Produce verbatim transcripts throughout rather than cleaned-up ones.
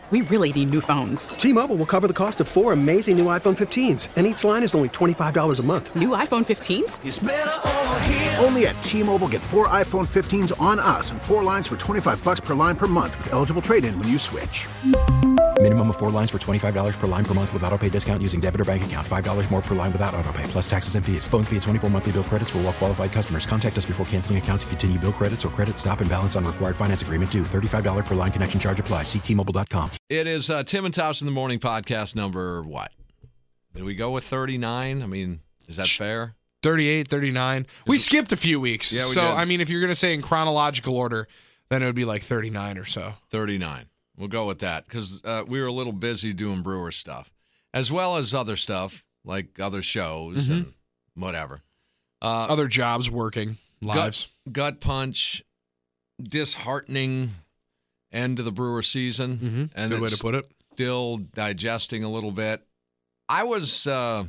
We really need new phones. T-Mobile will cover the cost of four amazing new iPhone fifteens, and each line is only twenty-five dollars a month. New iPhone fifteens? It's better over here. Only at T-Mobile, get four iPhone fifteens on us and four lines for twenty-five dollars per line per month with eligible trade-in when you switch. Minimum of four lines for twenty-five dollars per line per month with autopay discount using debit or bank account. five dollars more per line without autopay, plus taxes and fees. Phone fee at twenty-four monthly bill credits for well-qualified customers. Contact us before canceling account to continue bill credits or credit stop and balance on required finance agreement due. thirty-five dollars per line connection charge applies. See T Mobile dot com. It is uh, Tim and Tosh in the Morning podcast number what? Did we go with thirty-nine? I mean, is that fair? thirty-eight, thirty-nine. We skipped a few weeks. Yeah, we so, did. I mean, if you're going to say in chronological order, then it would be like thirty-nine or so. thirty-nine. We'll go with that because uh, we were a little busy doing Brewer stuff, as well as other stuff like other shows Mm-hmm. and whatever. Uh, Other jobs, working, lives. Gut, gut punch, disheartening end to the Brewer season. Mm-hmm. And Good way it's to put it. Still digesting a little bit. I was uh,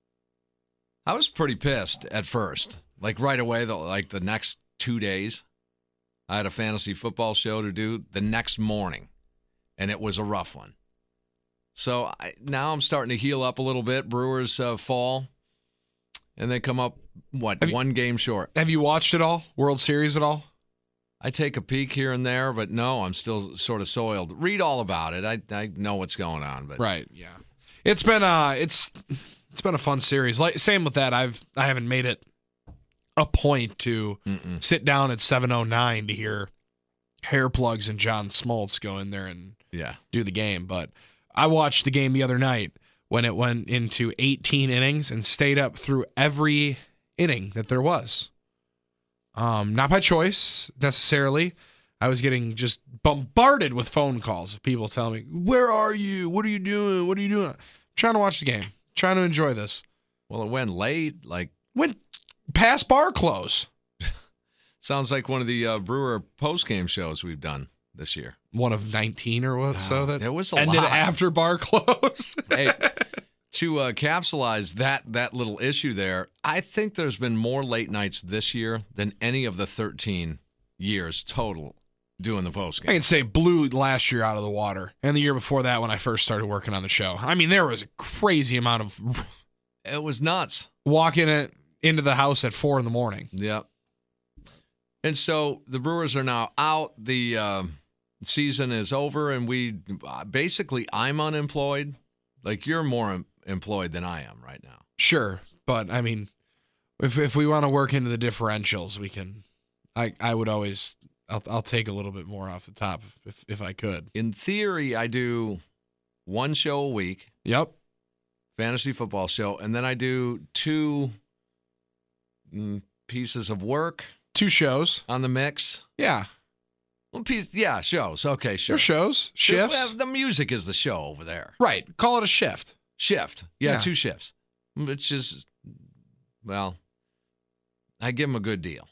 I was pretty pissed at first, like right away, the, like the next two days. I had a fantasy football show to do the next morning, and it was a rough one. So I, now I'm starting to heal up a little bit. Brewers uh, fall, and they come up, what, Have you- one game short. Have you watched it all? World Series at all? I take a peek here and there, but no, I'm still sort of soiled. Read all about it. I I know what's going on, but Right, yeah. It's been uh it's it's been a fun series. Like same with that. I've I haven't made it a point to Mm-mm. sit down at seven oh nine to hear Hair Plugs and John Smoltz go in there and yeah, do the game, but I watched the game the other night when it went into eighteen innings and stayed up through every inning that there was. Um, not by choice necessarily. I was getting just bombarded with phone calls of people telling me, "Where are you? What are you doing? What are you doing?" I'm trying to watch the game, trying to enjoy this. well, it went late. Like Went past bar close. sounds like one of the uh, Brewer post game shows we've done this year. One of nineteen or what? so Oh, that there was a ended lot. after bar close. Hey, to uh, capsulize that that little issue there, I think there's been more late nights this year than any of the thirteen years total doing the post I game. can say blew last year out of the water, and the year before that when I first started working on the show. I mean, there was a crazy amount of It was nuts. walking it into the house at four in the morning. Yep. And so the Brewers are now out. The uh, season is over, and we basically I'm unemployed. Like you're more em- employed than I am right now. Sure, but I mean, if if we want to work into the differentials, we can. I I would always. I'll I'll take a little bit more off the top if if I could. In theory, I do one show a week, Yep. fantasy football show, and then I do two mm, pieces of work Two shows. on the mix. Yeah. Well, piece, yeah, shows. Okay, sure. They're shows. Shifts. Well, the music is the show over there. Right. Call it a shift. Shift. Yeah, Yeah. two shifts. Which is, well, I give them a good deal.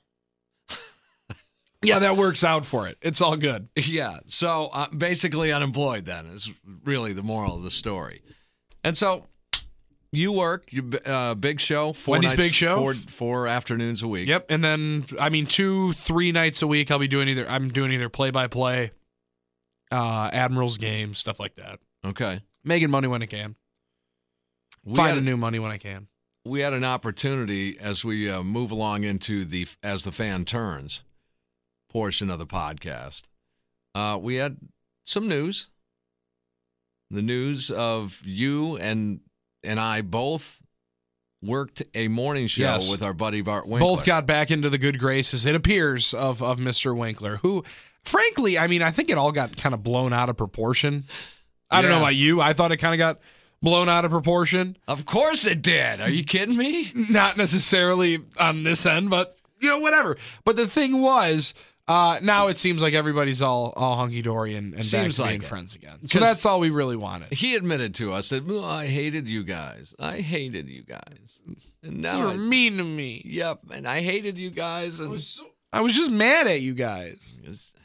Yeah, that works out for it. It's all good. Yeah. So uh, basically unemployed then is really the moral of the story. And so you work, you uh, big show. Four Wendy's nights, big show. Four, four afternoons a week. Yep, and then I mean two, three nights a week. I'll be doing either. I'm doing either play by play, uh, Admirals game, stuff like that. Okay. Making money when I can. We Finding had, new money when I can. we had an opportunity as we uh, move along into the As the Fan Turns portion of the podcast. Uh, we had some news. The news of you and and I both worked a morning show Yes. with our buddy Bart Winkler. Both got back into the good graces, it appears, of of Mister Winkler, who, frankly, I mean, I think it all got kind of blown out of proportion. I don't Yeah. know about you. I thought it kind of got blown out of proportion. Of course it did. Are you kidding me? Not necessarily on this end, but, you know, whatever. But the thing was, uh, now it seems like everybody's all all hunky-dory and, and back Seems to like being it. friends again. So 'Cause- that's all we really wanted. He admitted to us that, "Oh, I hated you guys. I hated you guys. And You now, were I, mean to me. yep, and I hated you guys." And I was just mad at you guys.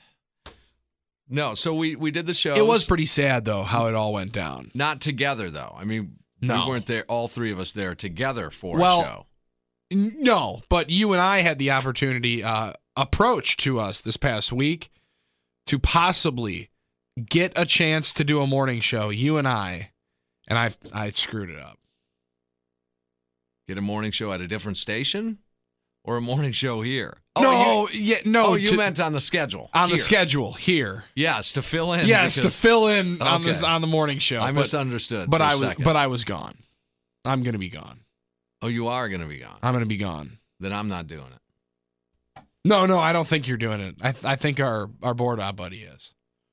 no, so we, we did the show. It was pretty sad, though, how it all went down. Not together, though. I mean, No. we weren't there, all three of us there together for Well, a show. N- No, but you and I had the opportunity uh, approached to us this past week to possibly get a chance to do a morning show, you and I, and I I screwed it up. Get a morning show at a different station or a morning show here? Oh, no, you, yeah, no. Oh, you to, meant on the schedule. on here. the schedule here. Yes, to fill in. Yes, to because- fill in on Okay. the on the morning show. I but, misunderstood. But for a I was second. but I was gone. I'm gonna be gone. Oh, you are going to be gone. I'm gonna be gone. Then I'm not doing it. No, no, I don't think you're doing it. I th- I think our our board op buddy is.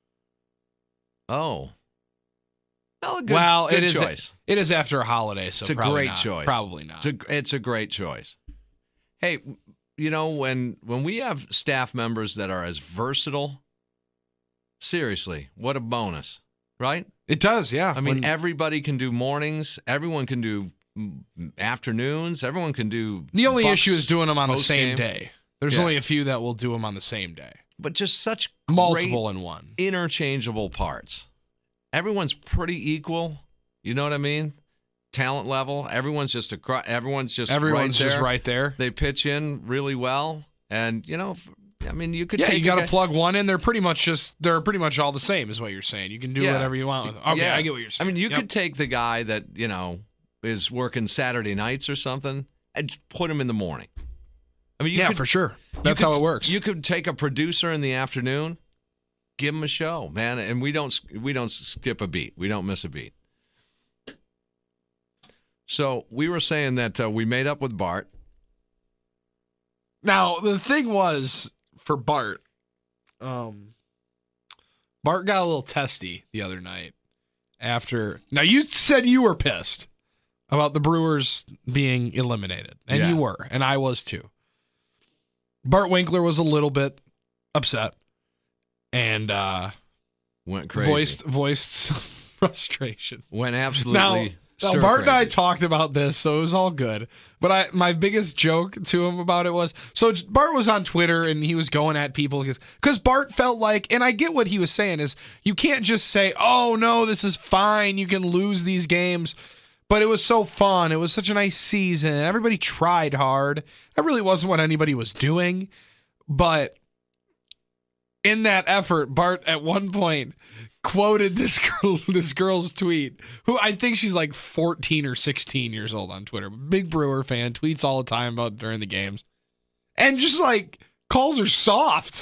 Oh. Well, a good, well, good it is choice. it is after a holiday, so It's a probably great not. choice. Probably not. It's a it's a great choice. Hey, you know when when we have staff members that are as versatile, seriously, what a bonus, right? It does, yeah. I mean, When- everybody can do mornings. Everyone can do mm, afternoons. Everyone can do. the only Bucks issue is doing them on the same post-game. day. There's Yeah. only a few that will do them on the same day. But just such Multiple great in one. interchangeable parts. Everyone's pretty equal. You know what I mean? Talent level. Everyone's just a. Everyone's just. Everyone's right just there. right there. They pitch in really well, and you know, f- I mean, you could Yeah, take you a got to guy- plug one in. They're pretty much just they're pretty much all the same, is what you're saying. You can do Yeah. whatever you want with. Okay, Yeah. I get what you're saying. I mean, you Yep. could take the guy that you know is working Saturday nights or something, and just put him in the morning. I mean, you yeah, could, for sure. you That's could- how it works. You could take a producer in the afternoon, give him a show, man, and we don't we don't skip a beat. We don't miss a beat. So we were saying that uh, we made up with Bart. Now the thing was for Bart, um, Bart got a little testy the other night after. Now you said you were pissed about the Brewers being eliminated, and Yeah. you were, and I was too. Bart Winkler was a little bit upset and uh, Went crazy. voiced voiced some frustration. Went absolutely. Now, now stir Bart and I crazy. talked about this, so it was all good. But I, my biggest joke to him about it was, so Bart was on Twitter and he was going at people because Bart felt like, and I get what he was saying is, you can't just say, oh no, this is fine, you can lose these games. But it was so fun. It was such a nice season. Everybody tried hard. That really wasn't what anybody was doing. But in that effort, Bart at one point quoted this girl, this girl's tweet, who I think she's like fourteen or sixteen years old on Twitter. Big Brewer fan, tweets all the time about during the games. And just like calls her soft.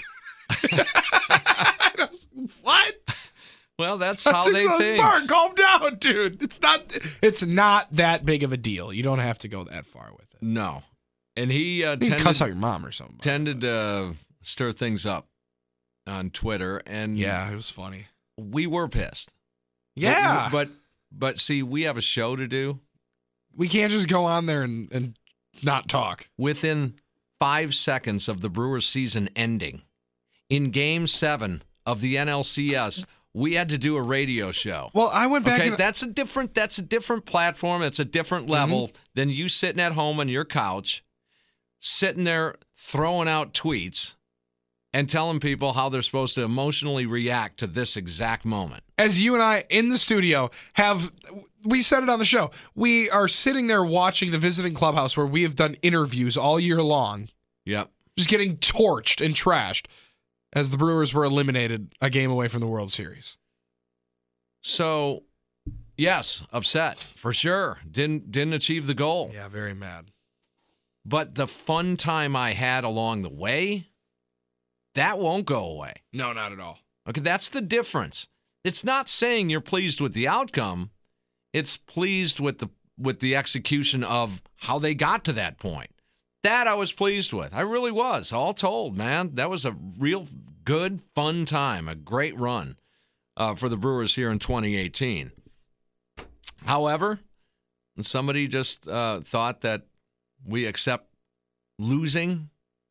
What? Well, that's how they Like, think. Bart, calm down, dude. It's not it's not that big of a deal. You don't have to go that far with it. No, and he uh, You can tended, cuss out your mom or something. tended to uh, stir things up on Twitter, and Yeah, it was funny. we were pissed. Yeah. but but, but see, we have a show to do. We can't just go on there and, and not talk. Within five seconds of the Brewers season ending, in Game Seven of the N L C S, we had to do a radio show. Well, I went back Okay, and that's a different that's a different platform. It's a different level than you sitting at home on your couch, sitting there throwing out tweets and telling people how they're supposed to emotionally react to this exact moment. as you and I in the studio have, we said it on the show, we are sitting there watching the Visiting Clubhouse where we have done interviews all year long, Yep. just getting torched and trashed as the Brewers were eliminated a game away from the World Series. So, yes, upset for sure. Didn't didn't achieve the goal. Yeah, very mad. But the fun time I had along the way, that won't go away. No, not at all. Okay, that's the difference. It's not saying you're pleased with the outcome. It's pleased with the with the execution of how they got to that point. That I was pleased with. I really was. All told, man, that was a real good, fun time, a great run uh, for the Brewers here in twenty eighteen. However, somebody just uh, thought that we accept losing.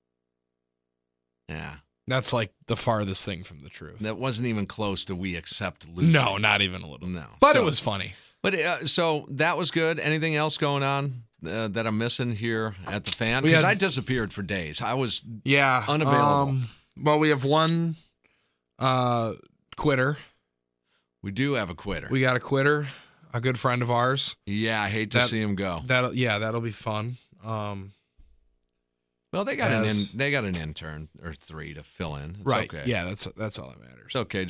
Yeah. That's like the farthest thing from the truth. That wasn't even close to we accept losing. No, not even a little. No. But So- it was funny. But uh, so that was good. Anything else going on uh, that I'm missing here at the fan? We Because had- I disappeared for days. I was Yeah. Unavailable. Um, well, we have one uh, quitter. we do have a quitter. We got a quitter, a good friend of ours. yeah, I hate to That- see him go. That'll yeah, that'll be fun. Um, Well, they got an as- in, they got an intern or three to fill in. It's right. okay. Yeah, that's that's all that matters. It's okay. Just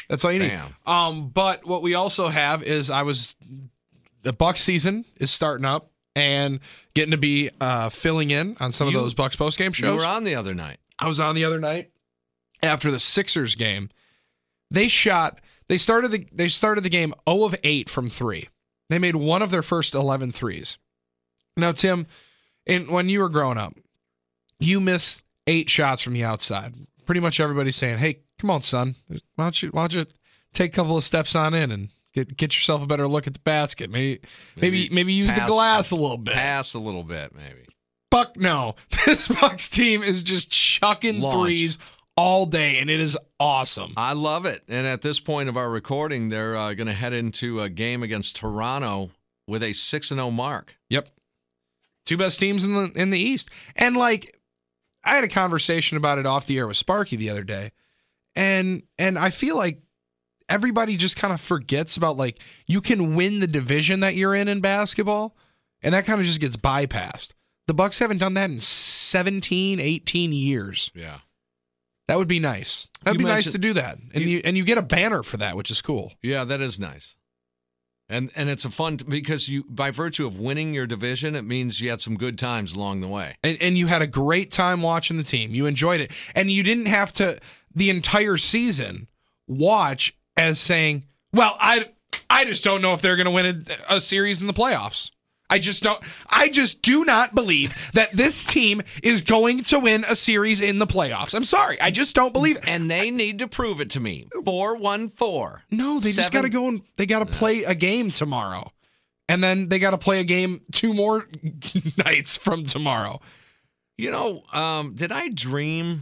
That's all you need. Bam. Um, but what we also have is I was the Bucs season is starting up and getting to be uh, filling in on some You- of those Bucs postgame shows. You were on the other night. I was on the other night after the Sixers game. They shot. They started the. They started the game zero of eight from three. They made one of their first eleven threes. Now, Tim, in, when you were growing up, you missed eight shots from the outside. Pretty much everybody's saying, "Hey, come on, son. Why don't you? Why don't you take a couple of steps on in and get get yourself a better look at the basket? Maybe maybe maybe, maybe use pass- the glass a little bit." Pass a little bit, maybe. Fuck no. This Bucs team is just chucking Launch. threes all day, and it is awesome. I love it. And at this point of our recording, they're uh, going to head into a game against Toronto with a six and oh mark. Yep. Two best teams in the in the East. And like I had a conversation about it off the air with Sparky the other day. And and I feel like everybody just kind of forgets about like you can win the division that you're in in basketball, and that kind of just gets bypassed. The Bucs haven't done that in seventeen, eighteen years. Yeah. That would be nice. That'd You be nice mentioned- to do that. And you, you- and you get a banner for that, which is cool. Yeah, that is nice. And and it's a fun because you by virtue of winning your division, it means you had some good times along the way. And, and you had a great time watching the team. You enjoyed it. And you didn't have to, the entire season, watch as saying, well, I, I just don't know if they're going to win a, a series in the playoffs. I just don't, I just do not believe that this team is going to win a series in the playoffs. I'm sorry. I just don't believe it. And they need to prove it to me. four one four. No, they just got to Seven- go and they got to play a game tomorrow. And then they got to play a game two more nights from tomorrow. You know, um, did I dream?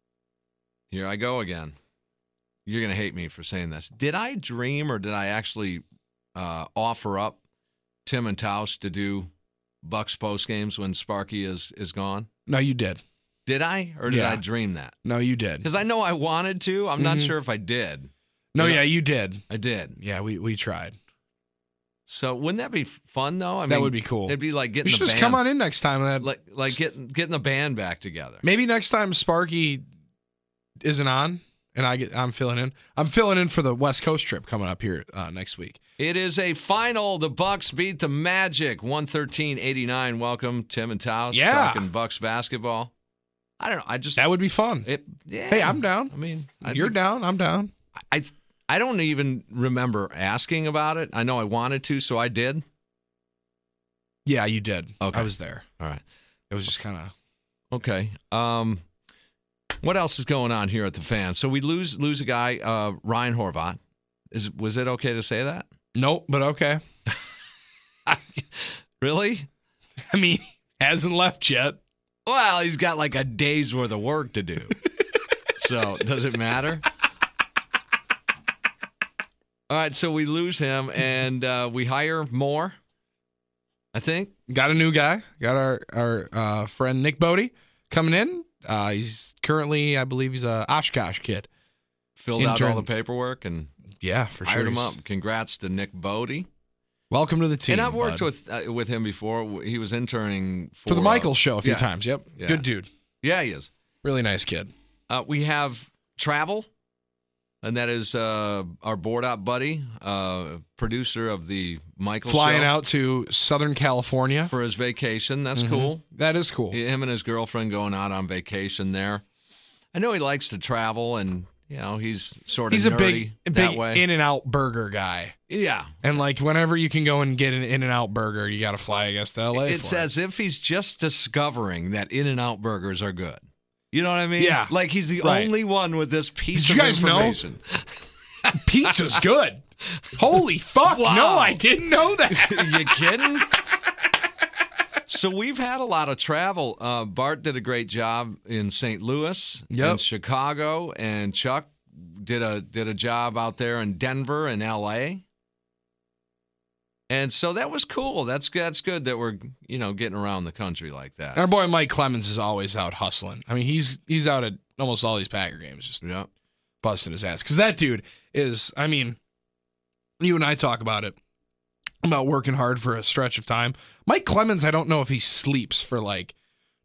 Here I go again. You're going to hate me for saying this. Did I dream or did I actually uh, offer up Tim and Tausch to do Bucks post games when Sparky is is gone? No, you did. Did I? Or did Yeah. I dream that? No, you did. Because I know I wanted to. I'm not Mhm. sure if I did. No, You know- yeah, you did. I did. Yeah, we, we tried. So wouldn't that be fun though? I That mean, would be cool. It'd be like You getting should the just band, come on in next time. And that, like like getting getting the band back together. maybe next time Sparky isn't on and I get I'm filling in. I'm filling in for the West Coast trip coming up here uh, next week. It is a final. The Bucks beat the Magic one thirteen eighty-nine. Welcome, Tim and Tausch. Yeah. Talking Bucks basketball. I don't know. I just That would be fun. it. Yeah. Hey, I'm down. I mean, I'd You're be- down. I'm down. I I don't even remember asking about it. I know I wanted to, so I did. Yeah, you did. Okay. I was there. All right. It was just kind of. Okay. Um, what else is going on here at the Fan? So we lose lose a guy, uh, Ryan Horvat. Is was it okay to say that? Nope, but okay. Really? I mean, hasn't left yet. Well, he's got like a day's worth of work to do. So does it matter? All right, so we lose him and uh, we hire more, I think. Got a new guy. Got our our uh, friend Nick Bodie coming in. Uh, he's currently, I believe, he's a Oshkosh kid. Filled out Intern. all the paperwork and Yeah, for sure. hired him He's- up. Congrats to Nick Bodie. Welcome to the team. And I've worked bud. with uh, with him before. He was interning for, for the Michaels uh, show a few yeah. times. Yep, Yeah. good dude. Yeah, he is. Really nice kid. Uh, we have Travel, and that is uh, our board op buddy, uh, producer of the Michaels Flying show out to Southern California. for his vacation. That's Mhm. cool. That is cool. Him and his girlfriend going out on vacation there. I know he likes to travel, and you know he's sort of He's a nerdy big, that big way. In and Out burger guy. Yeah, And like whenever you can go and get an In and Out burger, you got to fly, I guess, to L A. it's for it. as if he's just discovering that In-N-Out burgers are good. You know what I mean? Yeah. Like he's the Right. only one with this piece Did of you guys know? information. Pizza's good. Holy fuck! Wow. No, I didn't know that. You kidding? So we've had a lot of travel. Uh, Bart did a great job in Saint Louis, Yep. in Chicago, and Chuck did a did a job out there in Denver and L A. And so that was cool. That's that's good that we're you know getting around the country like that. Our boy Mike Clemens is always out hustling. I mean, he's he's out at almost all these Packer games, just Yeah. busting his ass. Because that dude is, I mean, you and I talk about it, about working hard for a stretch of time. Mike Clemens, I don't know if he sleeps for like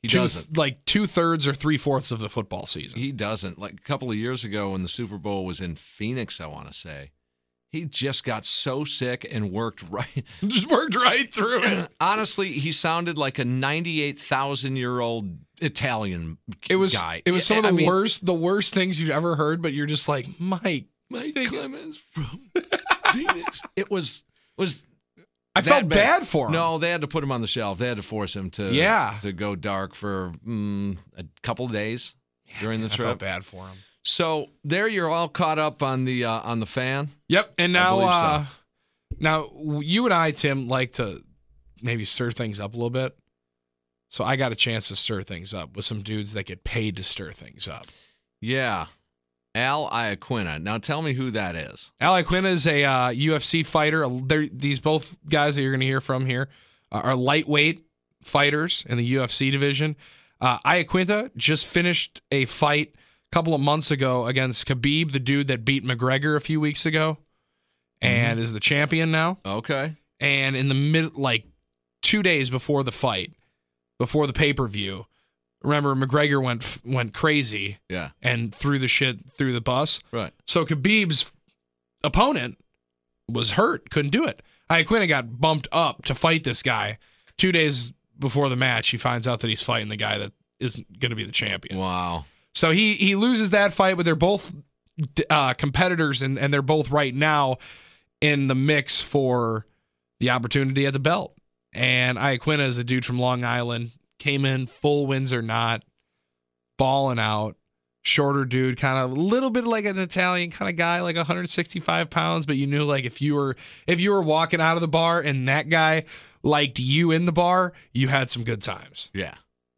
He two, doesn't. Like two-thirds or three-fourths of the football season. He doesn't. Like a couple of years ago when the Super Bowl was in Phoenix, I want to say, he just got so sick and worked right. Just worked right through it. Honestly, he sounded like a ninety-eight thousand year old Italian It was guy. it was some of the I mean, worst the worst things you've ever heard, but you're just like, Mike, Mike Clemens from Phoenix. It was was. I that felt bad for him. No, they had to put him on the shelf. They had to force him to Yeah. to go dark for mm, a couple of days during the I trip. felt bad for him. So there, you're all caught up on the uh, on the fan. Yep, and now believe so. uh, now you and I, Tim, like to maybe stir things up a little bit. So I got a chance to stir things up with some dudes that get paid to stir things up. Yeah, Al Iaquinta. Now tell me who that is. Al Iaquinta is a uh, U F C fighter. They're, these both guys that you're going to hear from here uh, are lightweight fighters in the U F C division. Uh, Iaquinta just finished a fight a couple of months ago against Khabib, the dude that beat McGregor a few weeks ago, and mm-hmm. is the champion now. Okay. And in the mid, like two days before the fight, before the pay-per-view, remember McGregor went went crazy, yeah, and threw the shit through the bus. Right. So Khabib's opponent was hurt, couldn't do it. Iaquinta got bumped up to fight this guy. Two days before the match, he finds out that he's fighting the guy that isn't going to be the champion. Wow. So he he loses that fight, but they're both uh, competitors, and, and they're both right now in the mix for the opportunity at the belt. And Iaquinta is a dude from Long Island, came in full wins or not, balling out, shorter dude, kind of a little bit like an Italian kind of guy, like one hundred sixty-five pounds, but you knew like if you were if you were walking out of the bar and that guy liked you in the bar, you had some good times. Yeah.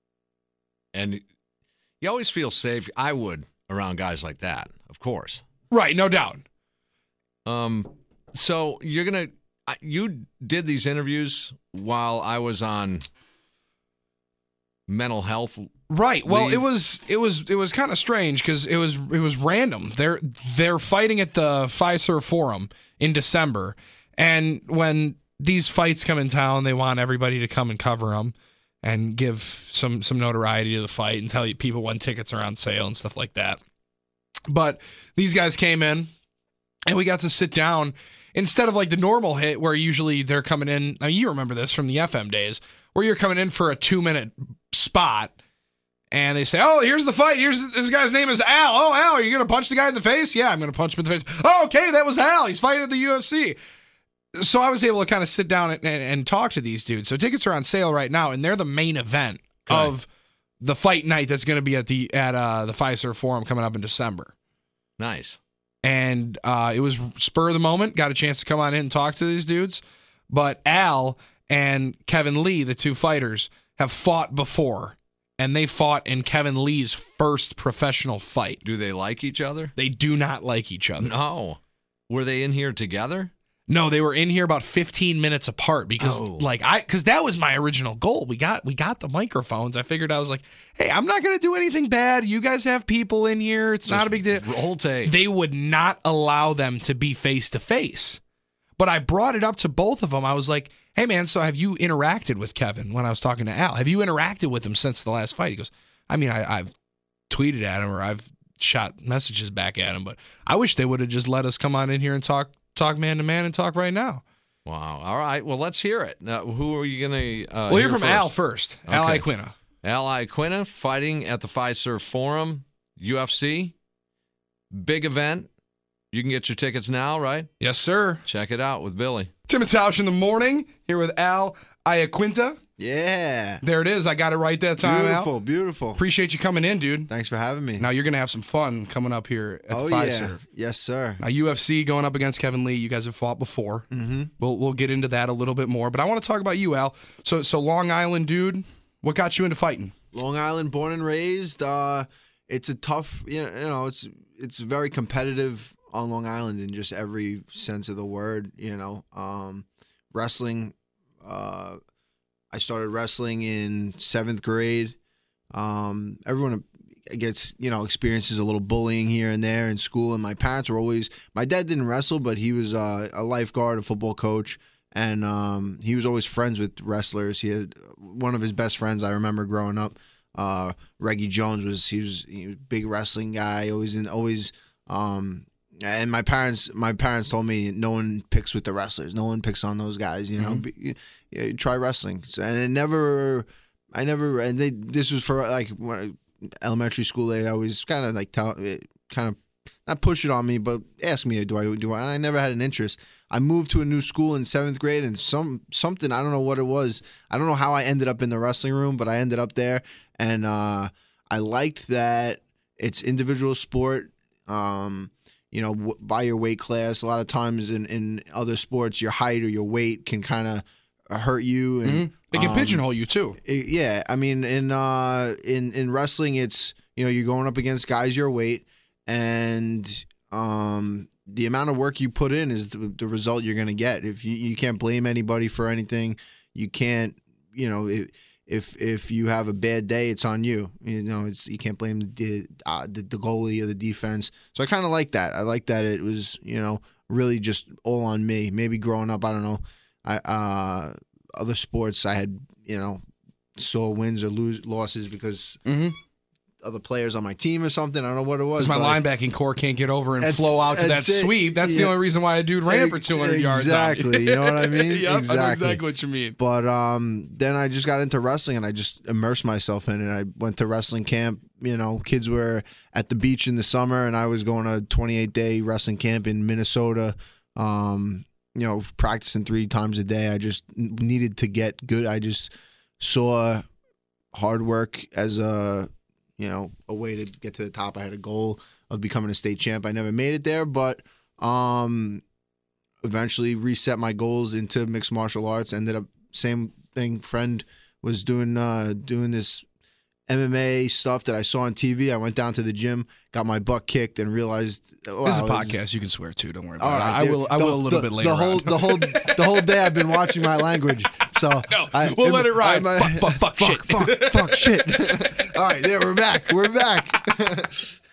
And you always feel safe. I would around guys like that, of course. Right, no doubt. Um, so you're gonna you did these interviews while I was on mental health. Right. Well, leave. it was it was it was kind of strange because it was it was random. They're they're fighting at the Fiserv Forum in December, and when these fights come in town, they want everybody to come and cover them and give some some notoriety to the fight and tell you people when tickets are on sale and stuff like that. But these guys came in, and we got to sit down instead of like the normal hit where usually they're coming in. I mean, you remember this from the F M days where you're coming in for a two minute spot. And they say, oh, here's the fight. Here's this guy's name is Al. Oh, Al, are you going to punch the guy in the face? Yeah, I'm going to punch him in the face. Oh, okay, that was Al. He's fighting at the U F C. So I was able to kind of sit down and, and, and talk to these dudes. So tickets are on sale right now, and they're the main event okay. of the fight night that's going to be at the at uh, the Fiserv Forum coming up in December. Nice. And uh, it was spur of the moment. Got a chance to come on in and talk to these dudes. But Al and Kevin Lee, the two fighters, have fought before. And they fought in Kevin Lee's first professional fight. Do they like each other? They do not like each other. No. Were they in here together? No, they were in here about fifteen minutes apart because oh. like I cuz that was my original goal. We got we got the microphones. I figured I was like, "Hey, I'm not going to do anything bad. You guys have people in here. It's Just not a big deal." Roll tape. They would not allow them to be face to face. But I brought it up to both of them. I was like, hey, man, so have you interacted with Kevin when I was talking to Al? Have you interacted with him since the last fight? He goes, I mean, I, I've tweeted at him or I've shot messages back at him, but I wish they would have just let us come on in here and talk talk man to man and talk right now. Wow. All right. Well, let's hear it. Now, who are you going to uh, We'll hear, hear from first? Al first. Okay. Al Iaquinta. Al Iaquinta fighting at the Fiserv Forum, U F C. Big event. You can get your tickets now, right? Yes, sir. Check it out with Billy. Tim and Tausch in the morning here with Al Iaquinta. Yeah. There it is. I got it right that time, Beautiful, Al. beautiful. Appreciate you coming in, dude. Thanks for having me. Now you're going to have some fun coming up here at oh, the yeah. Fiserv. Yes, sir. Now, U F C going up against Kevin Lee. You guys have fought before. Mm-hmm. We'll we'll get into that a little bit more. But I want to talk about you, Al. So, so Long Island dude, what got you into fighting? Long Island, born and raised. Uh, it's a tough, you know, you know, it's it's very competitive on Long Island in just every sense of the word, you know. Um, wrestling, uh, I started wrestling in seventh grade. Um, everyone gets, you know, experiences a little bullying here and there in school, and my parents were always, my dad didn't wrestle, but he was uh, a lifeguard, a football coach, and um, he was always friends with wrestlers. He had one of his best friends I remember growing up. Uh, Reggie Jones was he was, he was a big wrestling guy. Always in always. Um, and my parents my parents told me no one picks with the wrestlers. No one picks on those guys. You know, Mm-hmm. Be, yeah, try wrestling. So, and it never. I never. And they. This was for like when, elementary school. They always kind of like tell kind of. Not push it on me, but ask me, do I do I? And I never had an interest. I moved to a new school in seventh grade, and some something I don't know what it was. I don't know how I ended up in the wrestling room, but I ended up there, and uh, I liked that it's individual sport. Um, you know, w- by your weight class. A lot of times in, in other sports, your height or your weight can kind of hurt you, and Mm-hmm. It can um, pigeonhole you too. it- yeah, I mean, in uh, in in wrestling, it's you know you're going up against guys your weight. And um, the amount of work you put in is the, the result you're going to get. If you, you can't blame anybody for anything, you can't, you know, if, if if you have a bad day, it's on you. You know, it's you can't blame the uh, the, the goalie or the defense. So I kind of like that. I like that it was, you know, really just all on me. Maybe growing up, I don't know, I uh, other sports I had, you know, saw wins or lose losses because. Mm-hmm. Other players on my team or something. I don't know what it was. Because my but I- linebacking core can't get over and That's- flow out to that that's it. sweep. That's the Yeah. only reason why a dude ran for two hundred yards. on me. Exactly. You know what I mean? Yep, I know Exactly. exactly what you mean. But um, then I just got into wrestling and I just immersed myself in it. I went to wrestling camp. You know, kids were at the beach in the summer, and I was going to a twenty-eight day wrestling camp in Minnesota. Um, you know, practicing three times a day. I just needed to get good. I just saw hard work as a you know, a way to get to the top. I had a goal of becoming a state champ. I never made it there, but um, eventually reset my goals into mixed martial arts. Ended up same thing. Friend was doing uh, doing this M M A stuff that I saw on T V. I went down to the gym, got my butt kicked, and realized wow, This is a it was- podcast. You can swear too. Don't worry All about right, it. I dude. will. I The- will a little the- bit later. The whole, on. the whole, the whole day I've been watching my language. So No, I, we'll let it ride. my- Fuck, fuck, fuck, fuck, shit. fuck, fuck, shit. All right, there we're back. We're back.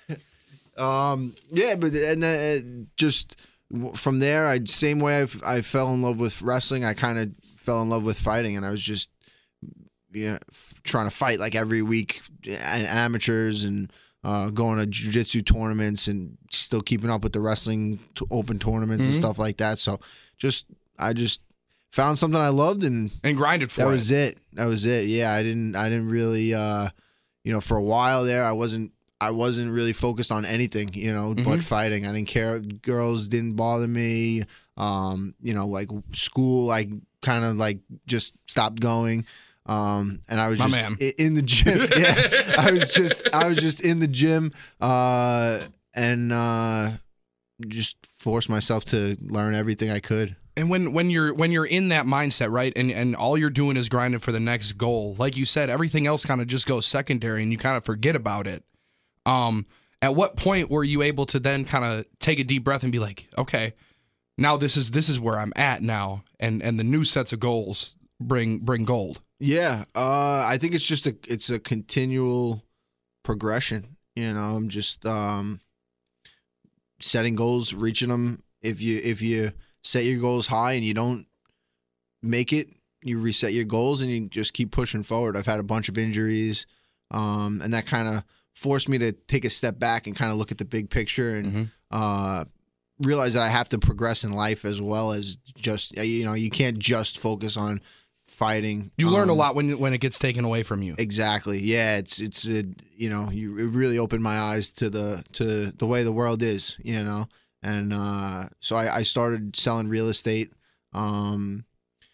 um, yeah, but and then uh, just w- from there, I same way I've, I fell in love with wrestling. I kind of fell in love with fighting, and I was just yeah f- trying to fight like every week, and amateurs and. Uh, going to jiu-jitsu tournaments and still keeping up with the wrestling t- open tournaments and Mhm. stuff like that. So just, I just found something I loved and And grinded for that it. was it. That was it. Yeah. I didn't, I didn't really, uh, you know, for a while there, I wasn't, I wasn't really focused on anything, you know, Mhm. but fighting. I didn't care. Girls didn't bother me. Um, you know, like school, I kind of like just stopped going. Um, and I was My just man. i- in the gym. Yeah, I was just, I was just in the gym, uh, and uh, just forced myself to learn everything I could. And when when you're when you're in that mindset, right, and and all you're doing is grinding for the next goal, like you said, everything else kind of just goes secondary, and you kind of forget about it. Um, at what point were you able to then kind of take a deep breath and be like, okay, now this is this is where I'm at now, and and the new sets of goals bring bring gold. Yeah, uh, I think it's just a it's a continual progression. You know, I'm just um, setting goals, reaching them. If you if you set your goals high and you don't make it, you reset your goals and you just keep pushing forward. I've had a bunch of injuries, um, and that kind of forced me to take a step back and kind of look at the big picture and Mhm. uh, realize that I have to progress in life as well as just you know you can't just focus on fighting. You learn a Um, lot when when it gets taken away from you. Exactly. Yeah, it's it's a, you know, you it really opened my eyes to the to the way the world is, you know. And uh so I, I started selling real estate. Um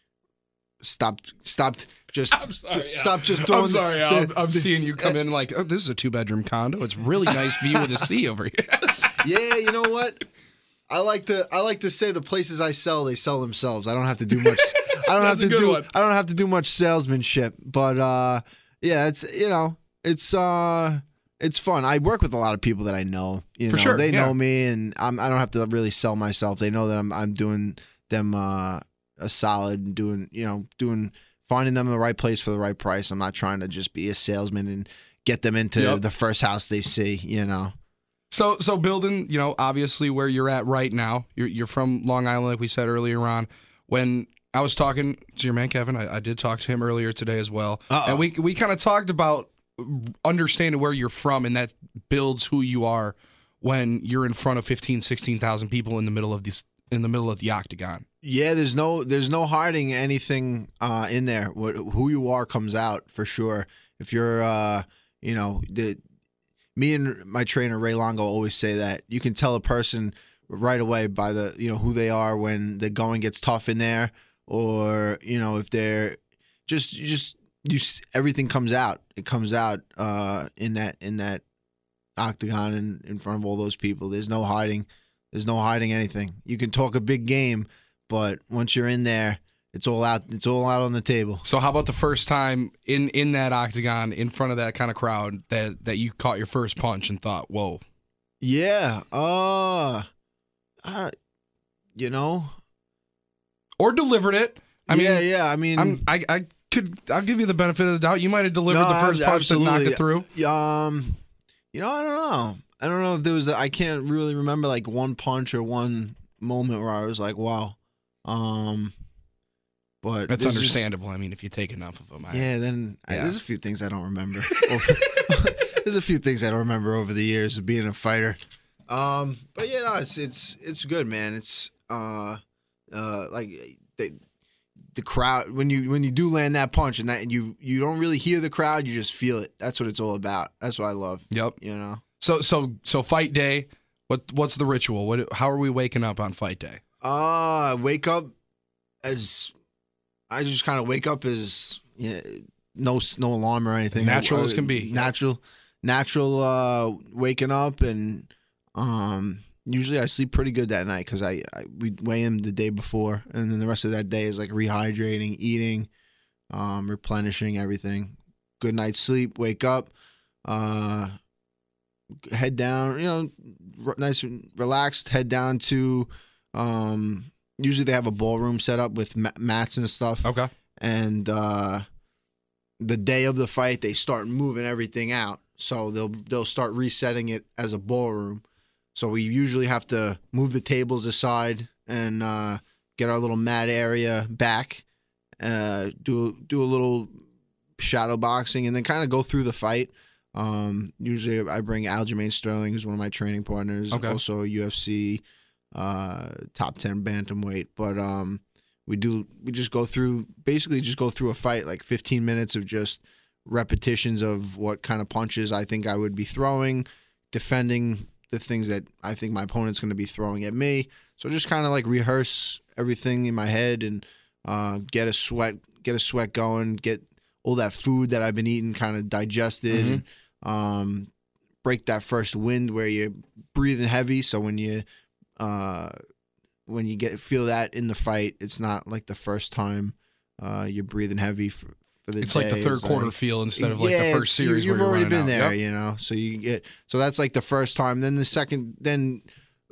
stopped stopped just I'm sorry, yeah. stopped just throwing I'm sorry, the- I'm, the- I'm seeing you come in like, oh, this is a two bedroom condo. It's really nice view of the sea over here. Yeah, you know what? I like to I like to say the places I sell, they sell themselves. I don't have to do much I don't have That's a to good do one. I don't have to do much salesmanship. But uh yeah, it's you know, it's uh it's fun. I work with a lot of people that I know. You For know, sure, they yeah. know me and I'm I don't have to really sell myself. They know that I'm I'm doing them uh a solid and doing you know, doing finding them in the right place for the right price. I'm not trying to just be a salesman and get them into Yep. the first house they see, you know. So, so building, you know, obviously where you're at right now, you're, you're from Long Island, like we said earlier on. When I was talking to your man Kevin, I, I did talk to him earlier today as well, Uh-oh. and we we kind of talked about understanding where you're from, and that builds who you are when you're in front of fifteen, sixteen thousand people in the middle of this in the middle of the octagon. Yeah, there's no there's no hiding anything uh, in there. What who you are comes out for sure. If you're, uh, you know, the me and my trainer Ray Longo always say that you can tell a person right away by the you know who they are when the going gets tough in there, or you know if they're just just you everything comes out. It comes out uh, in that in that octagon in, in front of all those people. There's no hiding. There's no hiding anything. You can talk a big game, but once you're in there, it's all out. It's all out on the table. So how about the first time in, in that octagon, in front of that kind of crowd, that, that you caught your first punch and thought, "Whoa"? Yeah. Uh, uh you know, or delivered it. I yeah, mean, yeah. I mean, I'm, I I could I'll give you the benefit of the doubt. You might have delivered no, the first punch to knock it through. Um, you know, I don't know. I don't know if there was. A, I can't really remember like one punch or one moment where I was like, "Wow." Um, but That's there's understandable. Just, I mean, if you take enough of them. I, yeah, then I, Yeah. there's a few things I don't remember. There's a few things I don't remember over the years of being a fighter. Um, but yeah, no, it's it's it's good, man. It's uh, uh, like the the crowd when you when you do land that punch and that and you you don't really hear the crowd, you just feel it. That's what it's all about. That's what I love. Yep. You know. So so so fight day. What what's the ritual? What how are we waking up on fight day? Uh, wake up as I just kind of wake up as yeah, no no alarm or anything. Natural Uh, as can be. Natural, natural. Uh, waking up and um, usually I sleep pretty good that night because I, I we weigh in the day before, and then the rest of that day is like rehydrating, eating, um, replenishing everything. Good night's sleep. Wake up. Uh. Head down, you know, r- nice and relaxed. Head down to, um, usually they have a ballroom set up with ma- mats and stuff. Okay. And uh, the day of the fight, they start moving everything out. So they'll they'll start resetting it as a ballroom. So we usually have to move the tables aside and uh, get our little mat area back. Uh, do do a little shadow boxing and then kind of go through the fight. Um, usually I bring Aljamain Sterling, who's one of my training partners, Okay. also a U F C uh, top ten bantamweight. But um, we do we just go through basically just go through a fight, like fifteen minutes of just repetitions of what kind of punches I think I would be throwing, defending the things that I think my opponent's going to be throwing at me. So just kind of like rehearse everything in my head and uh, get a sweat get a sweat going, get all that food that I've been eating kind of digested, Mhm. and um, break that first wind where you're breathing heavy. So when you uh, when you get feel that in the fight, it's not like the first time uh, you're breathing heavy for, for the It's day. like the third It's quarter like- feel instead of like yeah, the it's- first series you, where you've you're already running been out. there, Yep. you know. So you get so that's like the first time. Then the second, then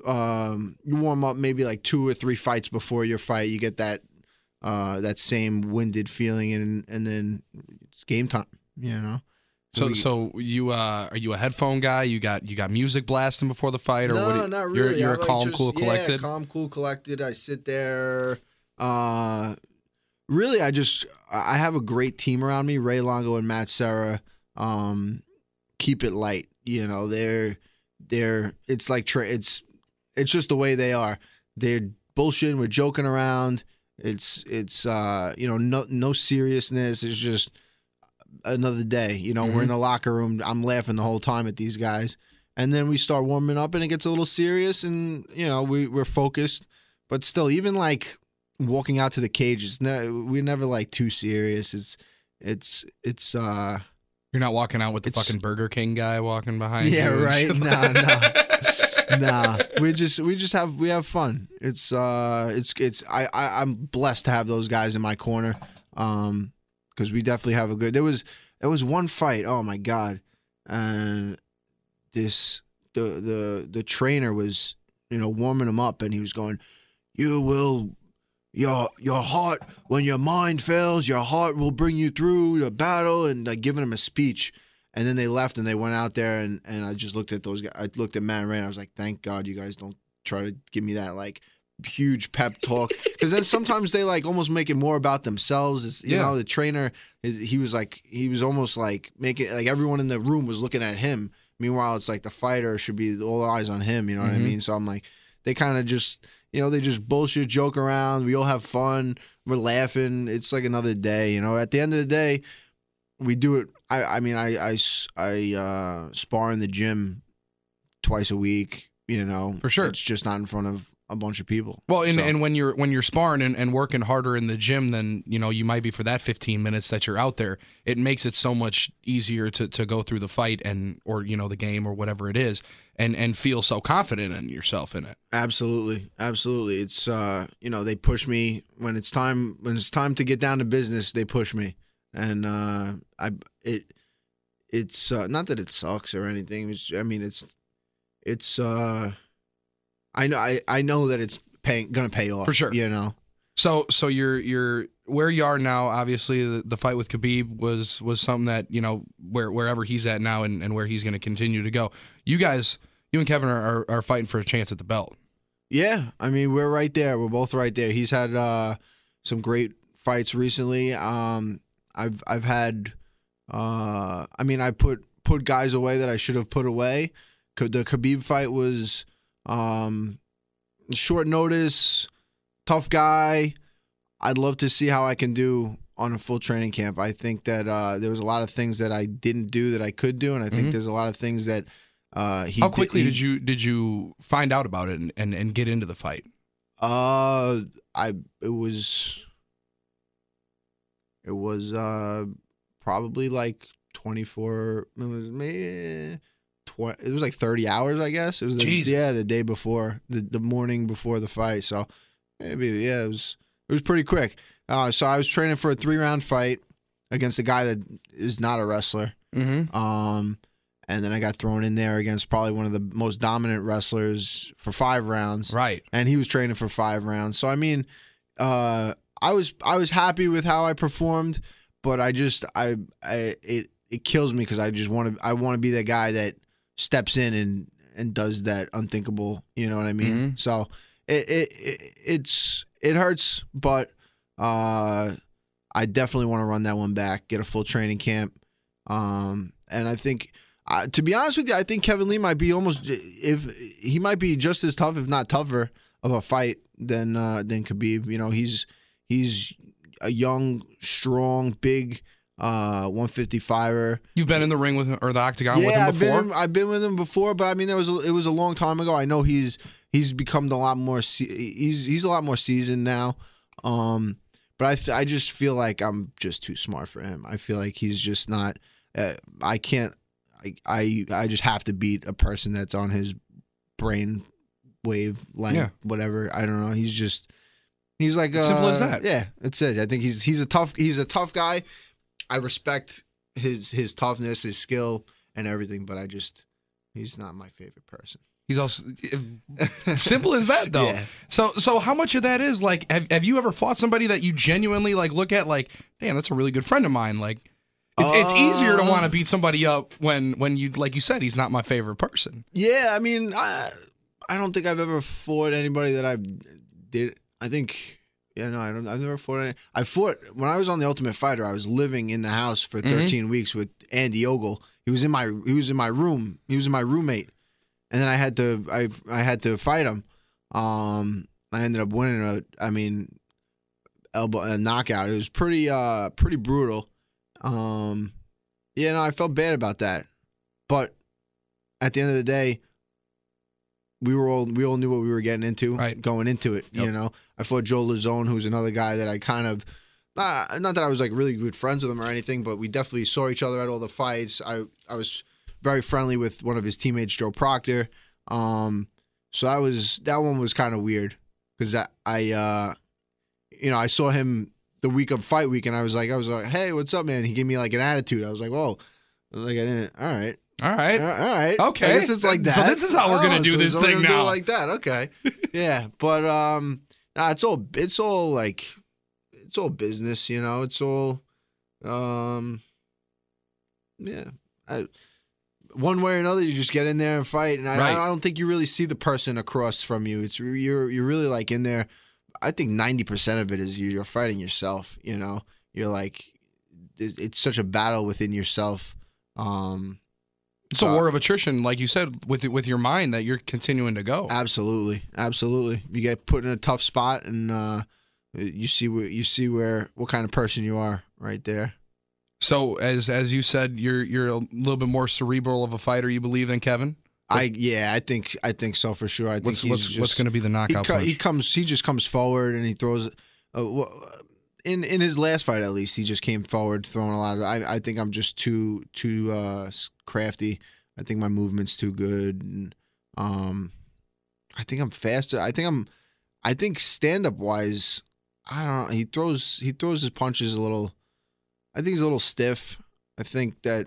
um, you warm up maybe like two or three fights before your fight. You get that uh, that same winded feeling, and and then it's game time. You know. So we- so you uh, are you a headphone guy? You got you got music blasting before the fight, or no, what? do you- not You're, really. you're I a like calm, just- cool, collected. Yeah, calm, cool, collected. I sit there. Uh, really, I just I have a great team around me. Ray Longo and Matt Serra. Um, keep it light. You know, they're they're. It's like tra- it's it's just the way they are. They're bullshitting. We're joking around. It's it's uh you know no no seriousness. It's just another day. You know, we're in the locker room. I'm laughing the whole time at these guys. And then we start warming up and it gets a little serious and, you know, we, we're focused. But still, even like walking out to the cage, it's ne- we're never like too serious. It's, it's, it's, uh, You're not walking out with the It's- fucking Burger King guy walking behind yeah, you. and right. shit Nah, like nah. that. nah, we just, we just have, we have fun. It's, uh, it's, it's, I, I, I'm blessed to have those guys in my corner. Um, cause we definitely have a good, there was, there was one fight. Oh my God. And this, the, the, the trainer was, you know, warming him up and he was going, you will, your, your heart, when your mind fails, your heart will bring you through the battle, and like giving him a speech. And then they left and they went out there and, and I just looked at those guys. I looked at Matt and Ray and I was like, thank God you guys don't try to give me that like huge pep talk, because then sometimes they like almost make it more about themselves. It's, you Yeah. know, the trainer, he was like, he was almost like making like everyone in the room was looking at him. Meanwhile, it's like the fighter should be all eyes on him. You know what Mm-hmm. I mean? So I'm like, they kind of just, you know, they just bullshit, joke around. We all have fun. We're laughing. It's like another day. You know, at the end of the day, we do it. I, I mean, I, I, s- I, uh, spar in the gym twice a week. You know, For sure. It's just not in front of a bunch of people. Well, and, So- and when you're when you're sparring and, and working harder in the gym than you know you might be for that fifteen minutes that you're out there, it makes it so much easier to, to go through the fight and or you know the game or whatever it is and and feel so confident in yourself in it. Absolutely, absolutely. It's uh, you know, they push me when it's time when it's time to get down to business. They push me, and uh, I it it's uh, not that it sucks or anything. It's, I mean, it's it's uh, I know I, I know that it's paying gonna pay off For sure. You know, So so you're you're where you are now. Obviously, the, the fight with Khabib was was something that you know where wherever he's at now and, and where he's going to continue to go. You guys, you and Kevin are, are are fighting for a chance at the belt. yeah. I mean, we're right there. We're both right there. He's had uh, some great fights recently. Um, I've I've had. Uh, I mean, I put put guys away that I should have put away. K- The Khabib fight was um, short notice, tough guy. I'd love to see how I can do on a full training camp. I think that uh, there was a lot of things that I didn't do that I could do, and I think Mhm. there's a lot of things that uh, he. How quickly he- did you did you find out about it and, and, and get into the fight? Uh, I it was. It was uh probably like twenty-four. It was maybe twenty. It was like thirty hours, I guess. It was the, Jesus. yeah, the day before, the the morning before the fight. So maybe yeah, it was it was pretty quick. Uh, so I was training for a three round fight against a guy that is not a wrestler. Mm-hmm. Um, and then I got thrown in there against probably one of the most dominant wrestlers for five rounds. Right. And he was training for five rounds. So I mean, uh, I was I was happy with how I performed, but I just I, I it it kills me because I just want to I want to be that guy that steps in and and does that unthinkable. You know what I mean? Mhm. So it, it it it's it hurts, but uh, I definitely want to run that one back, get a full training camp, um, and I think. Uh, to be honest with you, I think Kevin Lee might be almost if he might be just as tough, if not tougher, of a fight than uh, than Khabib. You know, he's he's a young, strong, big uh, one fifty-fiver. You've been in the ring with him or the octagon with Yeah, him I've before. been I've been with him before, but I mean, that was a, it was a long time ago. I know he's he's become a lot more. Se- he's he's a lot more seasoned now. Um, but I th- I just feel like I'm just too smart for him. I feel like he's just not. Uh, I can't. I, I I just have to beat a person that's on his brain wave length, Yeah. whatever. I don't know. He's just he's like uh, Simple as that. Yeah, that's it. I think he's he's a tough he's a tough guy. I respect his his toughness, his skill, and everything, but I just he's not my favorite person. He's also simple as that though. Yeah. So so how much of that is like have have you ever fought somebody that you genuinely like look at like, damn, that's a really good friend of mine? Like it's, it's easier to want to beat somebody up when when you like you said he's not my favorite person. Yeah, I mean, I I don't think I've ever fought anybody that I did. I think, yeah, no, I don't. I've never fought any. I fought when I was on the Ultimate Fighter. I was living in the house for thirteen weeks with Andy Ogle. He was in my he was in my room. He was in my roommate, and then I had to I I had to fight him. Um, I ended up winning a. I mean, elbow a knockout. It was pretty uh pretty brutal. Um, yeah, no, I felt bad about that, but at the end of the day, we were all we all knew what we were getting into Right. going into it. Yep. You know, I fought Joe Lazone, who's another guy that I kind of uh, not that I was like really good friends with him or anything, but we definitely saw each other at all the fights. I I was very friendly with one of his teammates, Joe Proctor. Um, so that was that one was kind of weird because I, I uh, you know, I saw him the week of fight week, and I was like, I was like, hey, what's up, man? He gave me like an attitude. I was like, whoa. I was like, I didn't. All right. All right. All right. Okay. I guess it's like that. So this is how we're gonna Oh, do so- this so we're thing gonna do it now. like that. Okay. Yeah, but um, nah, it's all it's all like it's all business, you know. It's all um, yeah. I one way or another, you just get in there and fight. And I, Right. I don't think you really see the person across from you. It's you're you're really like in there. I think ninety percent of it is you, you're fighting yourself. You know, you're like it, it's such a battle within yourself. Um, It's a uh, war of attrition, like you said, with with your mind that you're continuing to go. Absolutely, absolutely. You get put in a tough spot, and uh, you see where you see where what kind of person you are right there. So as as you said, you're you're a little bit more cerebral of a fighter, you believe, than Kevin. I yeah, I think I think so for sure. I think What's he's what's just, what's going to be the he, knockout co- punch? he comes he just comes forward and he throws. Uh, well, in in his last fight, at least, he just came forward, throwing a lot of. I I think I'm just too too uh, crafty. I think my movement's too good. And, um, I think I'm faster. I think I'm. I think stand up wise, I don't know. He throws he throws his punches a little. I think he's a little stiff. I think that.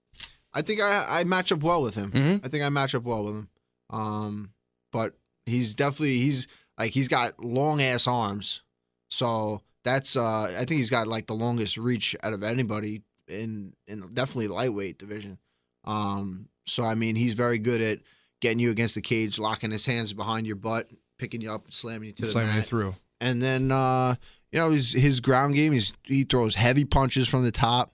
I think I, I match up well with him. Mhm. I think I match up well with him. Um, but he's definitely he's like he's got long ass arms, so that's uh I think he's got like the longest reach out of anybody in in definitely the lightweight division. Um, so I mean he's very good at getting you against the cage, locking his hands behind your butt, picking you up, and slamming you to the Slamming you mat. through. And then uh, you know his his ground game. He's he throws heavy punches from the top.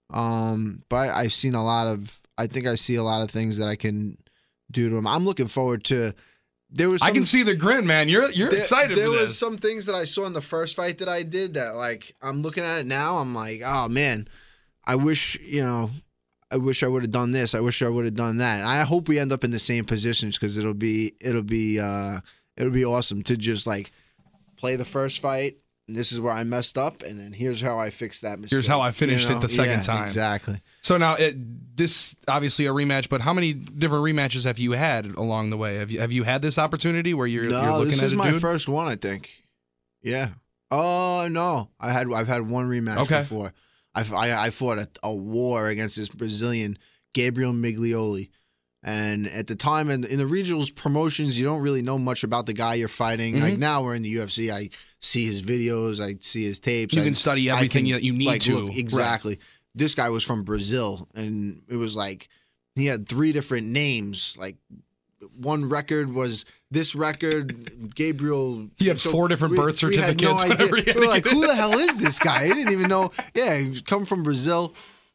Um, but I, I've seen a lot of. I think I see a lot of things that I can do to him. I'm looking forward to. There was. Some, I can see the grin, man. You're you're there, excited There for was this. some things that I saw in the first fight that I did that like I'm looking at it now. I'm like, oh man, I wish you know. I wish I would have done this. I wish I would have done that. And I hope we end up in the same positions because it'll be it'll be uh, it'll be awesome to just like play the first fight. And this is where I messed up, and then here's how I fixed that mistake. Here's how I finished You it know? the second Yeah, time. Exactly. So now, it, this obviously a rematch, but how many different rematches have you had along the way? Have you have you had this opportunity where you're, No, you're looking this at is a my dude? first one, I think. Yeah. Oh no, I had I've had one rematch Okay. before. I, I, I fought a, a war against this Brazilian Gabriel Miglioli, and at the time in, in the regionals promotions, you don't really know much about the guy you're fighting. Mm-hmm. Like now we're in the U F C, I see his videos, I see his tapes. You I- can study I everything can, that you need like, to. look- exactly. This guy was from Brazil, and it was like he had three different names. Like one record was this record, Gabriel. He had four different birth certificates, We, had whatever no he had idea. We were to like, get who in. the hell is this guy? He didn't even know. Yeah, he come from Brazil.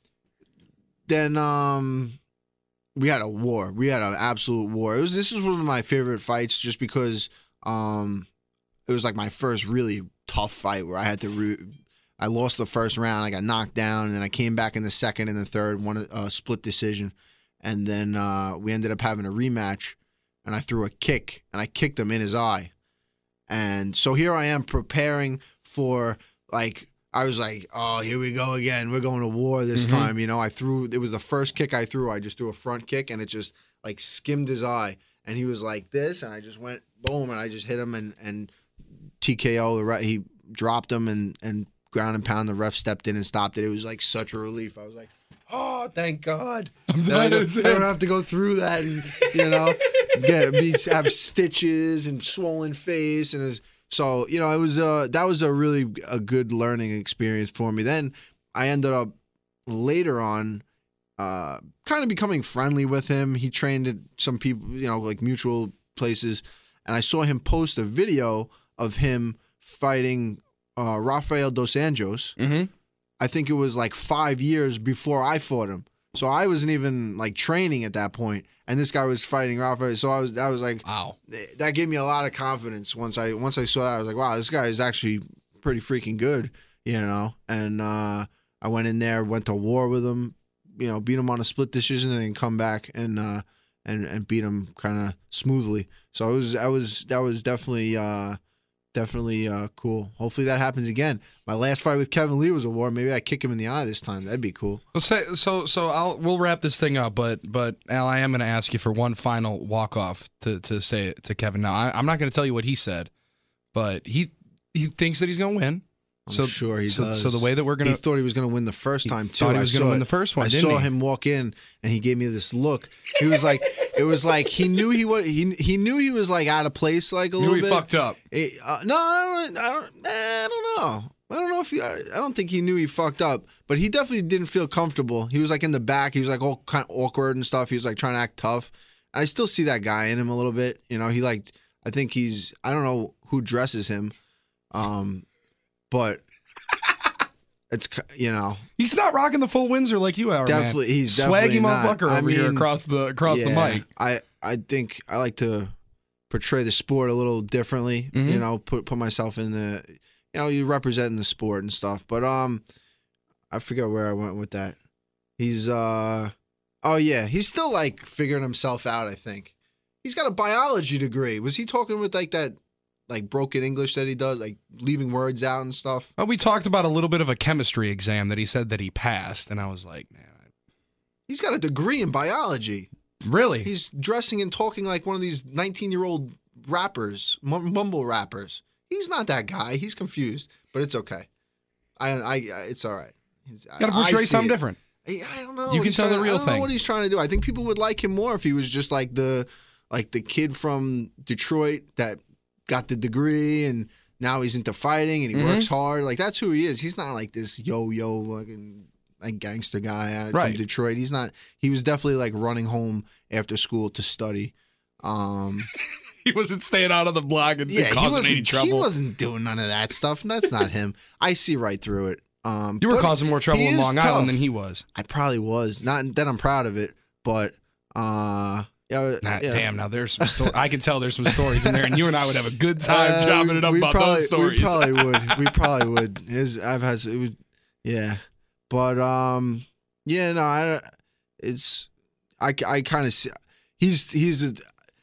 Then um, we had a war. We had an absolute war. It was this is one of my favorite fights, just because um, it was like my first really tough fight where I had to. Re- I lost the first round. I got knocked down, and then I came back in the second and the third, won a uh, split decision, and then uh, we ended up having a rematch. And I threw a kick, and I kicked him in his eye. And so here I am preparing for, like, I was like, oh, here we go again. We're going to war this Mm-hmm. time. You know, I threw, it was the first kick I threw. I just threw a front kick, and it just, like, skimmed his eye. And he was like this, and I just went, boom, and I just hit him, and, and T K O, the re- he dropped him, and, and ground and pound. The ref stepped in and stopped it. It was, like, such a relief. I was like, oh, thank God. I'm That I, glad don't, it's I don't him. have to go through that, and, you know, get be, have stitches and swollen face, and it was, so you know it was uh that was a really a good learning experience for me. Then I ended up later on, uh, kind of becoming friendly with him. He trained at some people, you know, like mutual places, and I saw him post a video of him fighting uh, Rafael dos Anjos. Mm-hmm. I think it was like five years before I fought him. So I wasn't even like training at that point, and this guy was fighting Rafael. So I was, I was like, Wow. that gave me a lot of confidence. Once I, once I saw that, I was like, wow, this guy is actually pretty freaking good, you know. And uh, I went in there, went to war with him, you know, beat him on a split decision, and then come back and uh, and and beat him kind of smoothly. So it was, that was, that was definitely. Uh, Definitely uh, cool. Hopefully that happens again. My last fight with Kevin Lee was a war. Maybe I kick him in the eye this time. That'd be cool. Let's say so. So I'll we'll wrap this thing up, but but Al, I am going to ask you for one final walk off to to say it to Kevin. Now I, I'm not going to tell you what he said, but he he thinks that he's going to win. I'm so sure he so, does. So the way that we're going He to thought he was going to win the first time too. thought he I was gonna saw win it. the first one, I didn't saw he? him walk in, and he gave me this look. He was like, it was like he knew he was he he knew he was like out of place, like a knew little he bit. fucked up. It- uh, no, I don't. I don't. eh, I don't know. I don't know if he, I don't think he knew he fucked up, but he definitely didn't feel comfortable. He was like in the back. He was like all kind of awkward and stuff. He was like trying to act tough. And I still see that guy in him a little bit. You know, he like, I think he's, I don't know who dresses him, um, but it's, you know. He's not rocking the full Windsor like you are, Definitely, man. he's Swaggy definitely not. motherfucker I over here mean, across the across yeah, the mic. I, I think I like to portray the sport a little differently. Mm-hmm. You know, put put myself in the, you know, you representing the sport and stuff. But um, I forget where I went with that. He's uh, oh yeah, he's still like figuring himself out. I think he's got a biology degree. Was he talking with like that, like broken English that he does, like leaving words out and stuff? Well, we talked about a little bit of a chemistry exam that he said that he passed, and I was like, man, He's got a degree in biology. really? He's dressing and talking like one of these nineteen-year-old rappers, mum- mumble rappers. He's not that guy. He's confused, but it's okay. I, I, it's all right. He's, Got to I- I portray see something it. different. I, I don't know. You can He's tell trying- the real I don't know thing. what he's trying to do. I think people would like him more if he was just like the, like the kid from Detroit that got the degree and now he's into fighting and he Mhm. works hard. Like that's who he is. He's not like this yo-yo fucking like gangster guy out Right. from Detroit. He's not. He was definitely like running home after school to study. Um, He wasn't staying out on the block and yeah, he causing any wasn't. trouble. He wasn't doing none of that stuff. That's not him. I see right through it. Um, you were but causing more trouble he in is Long tough. Island than he was. I probably was. Not that I'm proud of it, but uh, yeah, Nah, yeah. Damn, now there's some stories. I can tell there's some stories in there, and you and I would have a good time Uh, chopping it up we about probably, those stories. We probably would. We probably would. His, I've had, it was, yeah, but um, yeah, no, I, it's, I, I kind of see, he's, he's a,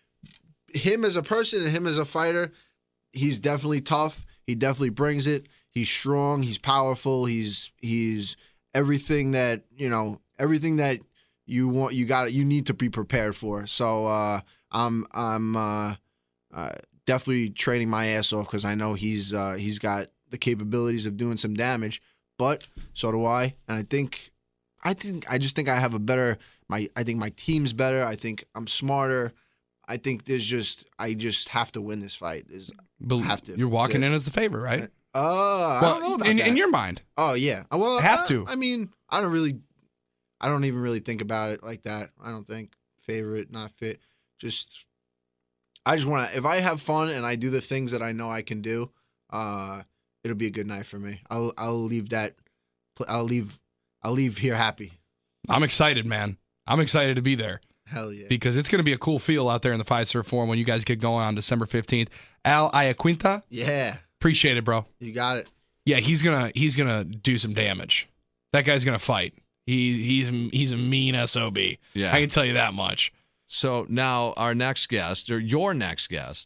him as a person and him as a fighter. He's definitely tough. He definitely brings it. He's strong. He's powerful. He's, he's everything that you know, everything that you want. You got, you need to be prepared for. So uh, I'm, I'm. Uh, Uh, definitely training my ass off because I know he's uh, he's got the capabilities of doing some damage, but so do I. And I think, I think I just think I have a better my I think my team's better. I think I'm smarter. I think there's just I just have to win this fight. Is Bel- have to. You're walking That's it. in as the favorite, right? Uh, I well, don't know about in, that. in your mind, oh yeah, well Have uh, to. I mean, I don't really, I don't even really think about it like that. I don't think favorite, not fit. Just. I just want to, if I have fun and I do the things that I know I can do, uh, it'll be a good night for me. I'll, I'll leave that, I'll leave, I'll leave here happy. I'm excited, man. I'm excited to be there Hell yeah. because it's going to be a cool feel out there in the Five Surf Forum when you guys get going on December fifteenth. Al Iaquinta, Yeah. appreciate it, bro. You got it. Yeah, he's gonna he's gonna do some damage. That guy's gonna fight. He he's he's a mean S O B. Yeah. I can tell you that much. So now our next guest, or your next guest,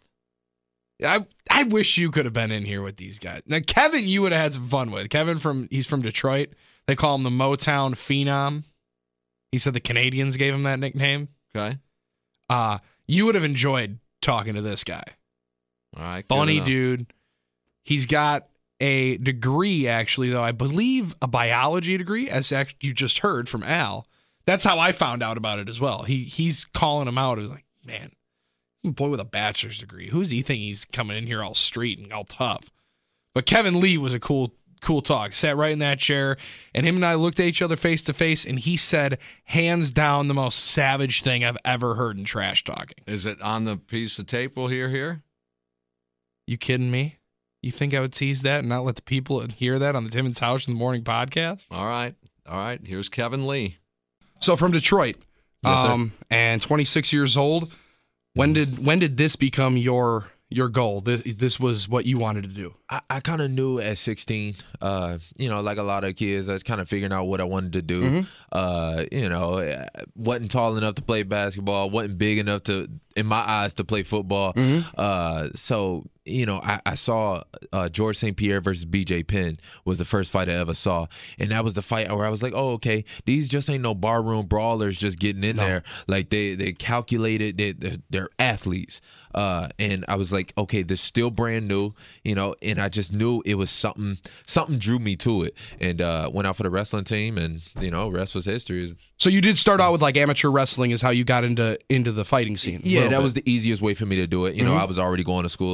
I I wish you could have been in here with these guys. Now Kevin, you would have had some fun with. Kevin from he's from Detroit. They call him the Motown Phenom. He said the Canadians gave him that nickname. okay? Uh you would have enjoyed talking to this guy. All right. good Funny enough. dude. He's got a degree, actually, though I believe a biology degree, as act- you just heard from Al. That's how I found out about it as well. He he's calling him out. He's like, man, some boy with a bachelor's degree. Who does he think he's coming in here all street and all tough? But Kevin Lee was a cool cool talk. Sat right in that chair, and him and I looked at each other face to face, and he said, hands down, the most savage thing I've ever heard in trash talking. Is it on the piece of tape we'll hear here? You kidding me? You think I would seize that and not let the people hear that on the Timmons House in the Morning podcast? All right. All right. Here's Kevin Lee. So from Detroit, Yes, sir. um, and twenty-six years old. When did when did this become your your goal? This, this was what you wanted to do. I, I kind of knew at sixteen, uh, you know, like a lot of kids, I was kind of figuring out what I wanted to do. Mm-hmm. Uh, you know, I wasn't tall enough to play basketball, wasn't big enough to, in my eyes, to play football. Mm-hmm. Uh, so, you know, I, I saw uh, George Saint Pierre versus B J Penn was the first fight I ever saw. And that was the fight where I was like, oh, okay, these just ain't no barroom brawlers just getting in there. Like, they, they calculated, they, they're, they're athletes. Uh, and I was like, okay, this still brand new, you know, and I just knew it was something, something drew me to it. And uh, went out for the wrestling team, and, you know, rest was history. So you did start out with like amateur wrestling is how you got into into the fighting scene. a Yeah, little that bit. was the easiest way for me to do it. You know, Mhm. I was already going to school anyway,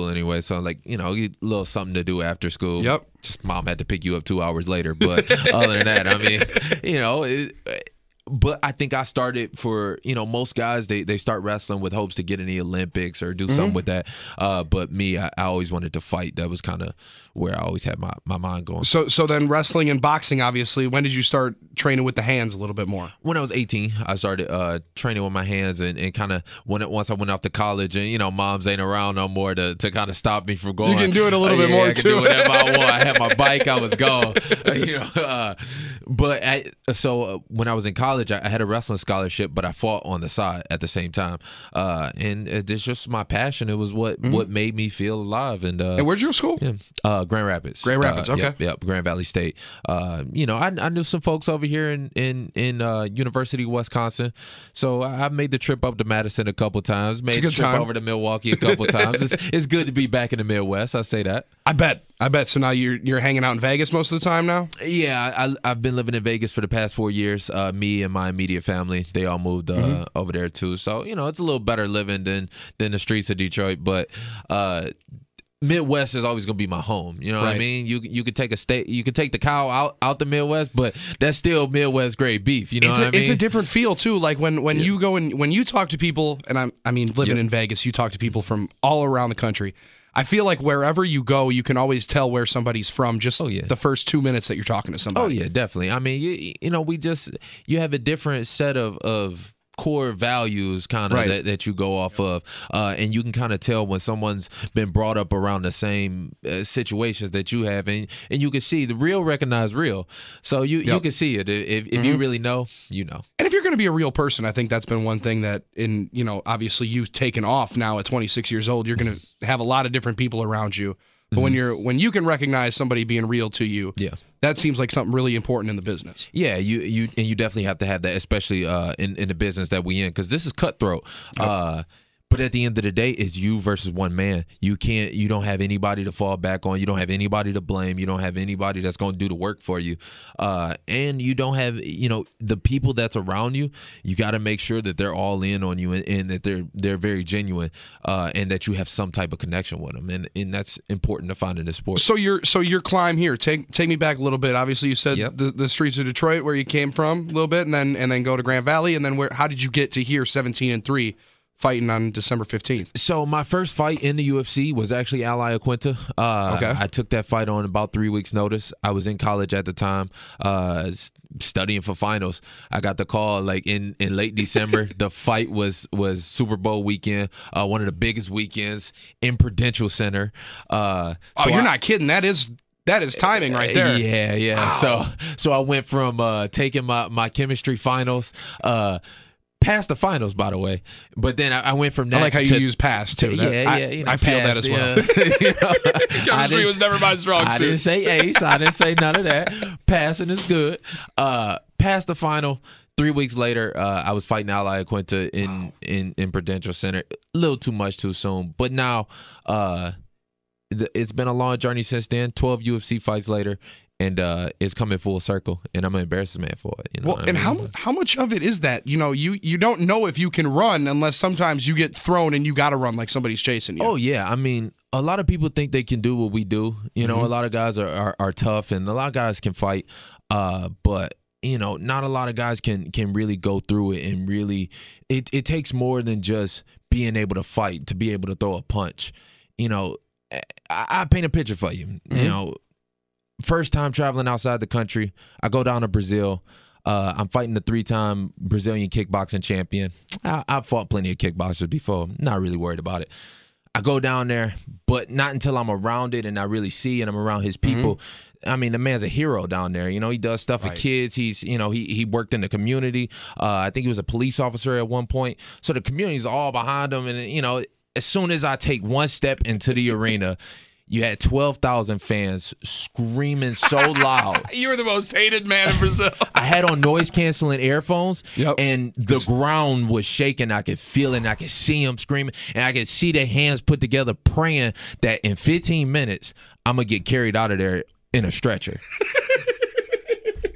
point. So like, you know, a little something to do after school. Yep. Just mom had to pick you up two hours later. But other than that, I mean, you know, it, but I think I started for, you know, most guys, they, they start wrestling with hopes to get in the Olympics or do mm-hmm. something with that. Uh, but me, I, I always wanted to fight. That was kind of where I always had my, my mind going. So so then wrestling and boxing, obviously, when did you start training with the hands a little bit more? When I was eighteen, I started uh, training with my hands and, and kind of when it, once I went off to college and, you know, moms ain't around no more to, to kind of stop me from going. You can do it a little uh, bit yeah, more, I too. I could do whatever I want. I had my bike. I was gone. you know, uh, but I, so uh, when I was in college, I, I had a wrestling scholarship, but I fought on the side at the same time. Uh, and it's just my passion. It was what, mm-hmm. what made me feel alive. And, uh, and where'd you go to school? Yeah, uh, Grand Rapids. Grand Rapids, uh, okay. Yep, yep, Grand Valley State. Uh, you know, I, I knew some folks over here in in in uh, University of Wisconsin, so I, I made the trip up to Madison a couple times. Made a the good trip time. over to Milwaukee a couple times. It's, it's good to be back in the Midwest. I say that. I bet. I bet. So now you're you're hanging out in Vegas most of the time now? Yeah, I, I've been living in Vegas for the past four years. Uh, me and my immediate family, they all moved uh, mm-hmm. over there too. So you know, it's a little better living than than the streets of Detroit, but. Uh, Midwest is always gonna be my home. You know what right. I mean? You you could take a state, you could take the cow out, out the Midwest, but that's still Midwest grade beef. You know it's what a, I mean? It's a different feel too. Like when when yeah. you go and when you talk to people, and I'm I mean living yep. in Vegas, you talk to people from all around the country. I feel like wherever you go, you can always tell where somebody's from just oh, yeah. the first two minutes that you're talking to somebody. Oh yeah, definitely. I mean, you you know, we just you have a different set of of. core values kind of right. that, that you go off of uh, and you can kind of tell when someone's been brought up around the same uh, situations that you have and, and you can see the real recognize real so you, yep. you can see it if, if mm-hmm. you really know you know and if you're going to be a real person I think that's been one thing that in you know obviously you've taken off now at twenty-six years old you're going to have a lot of different people around you but mm-hmm. when you're when you can recognize somebody being real to you yeah that seems like something really important in the business. Yeah, you you and you definitely have to have that, especially uh, in in the business that we in, because this is cutthroat. Yep. Uh, but at the end of the day, it's you versus one man. You can't. You don't have anybody to fall back on. You don't have anybody to blame. You don't have anybody that's going to do the work for you. Uh, and you don't have, you know, the people that's around you. You got to make sure that they're all in on you and, and that they're they're very genuine, uh, and that you have some type of connection with them. And and that's important to find in this sport. So your so your climb here. Take take me back a little bit. Obviously, you said yep. the, the streets of Detroit, where you came from, a little bit, and then and then go to Grand Valley, and then where? How did you get to here, seventeen and three? Fighting on December fifteenth. So my first fight in the U F C was actually Al Iaquinta. Uh, okay. I took that fight on about three weeks' notice. I was in college at the time, uh, studying for finals. I got the call like in, in late December. The fight was was Super Bowl weekend, uh, one of the biggest weekends in Prudential Center. Uh, oh, so you're I, not kidding. That is that is timing right there. Yeah, yeah. Wow. So so I went from uh, taking my my chemistry finals. Uh, Past the finals, by the way, but then I, I went from that. I like how to, you use past too. To, that, yeah, I, yeah. You know, I feel past, that as well. Yeah. you know, Chemistry was never my strong I suit. didn't say ace. I didn't say none of that. Passing is good. Uh, past the final. Three weeks later, uh, I was fighting Al Iaquinta in, wow. in in Prudential Center. A little too much too soon, but now uh, the, it's been a long journey since then. Twelve U F C fights later. And uh, it's coming full circle, and I'm an embarrassed man for it. You know well, and I mean? how how much of it is that? You know, you you don't know if you can run unless sometimes you get thrown and you got to run like somebody's chasing you. Oh yeah, I mean, a lot of people think they can do what we do. You know, mm-hmm. a lot of guys are, are are tough, and a lot of guys can fight. Uh, but you know, not a lot of guys can can really go through it and really. It it takes more than just being able to fight to be able to throw a punch. You know, I, I paint a picture for you. Mm-hmm. You know. First time traveling outside the country, I go down to Brazil. Uh, I'm fighting the three-time Brazilian kickboxing champion. I, I've fought plenty of kickboxers before. Not really worried about it. I go down there, but not until I'm around it and I really see and I'm around his people. Mm-hmm. I mean, the man's a hero down there. You know, he does stuff right. with kids. He's, you know, he he worked in the community. Uh, I think he was a police officer at one point. So the community's all behind him. And, you know, as soon as I take one step into the arena, you had twelve thousand fans screaming so loud. You were the most hated man in Brazil. I had on noise-canceling earphones, yep. and the it's- ground was shaking. I could feel it, and I could see them screaming, and I could see their hands put together praying that in fifteen minutes, I'm going to get carried out of there in a stretcher.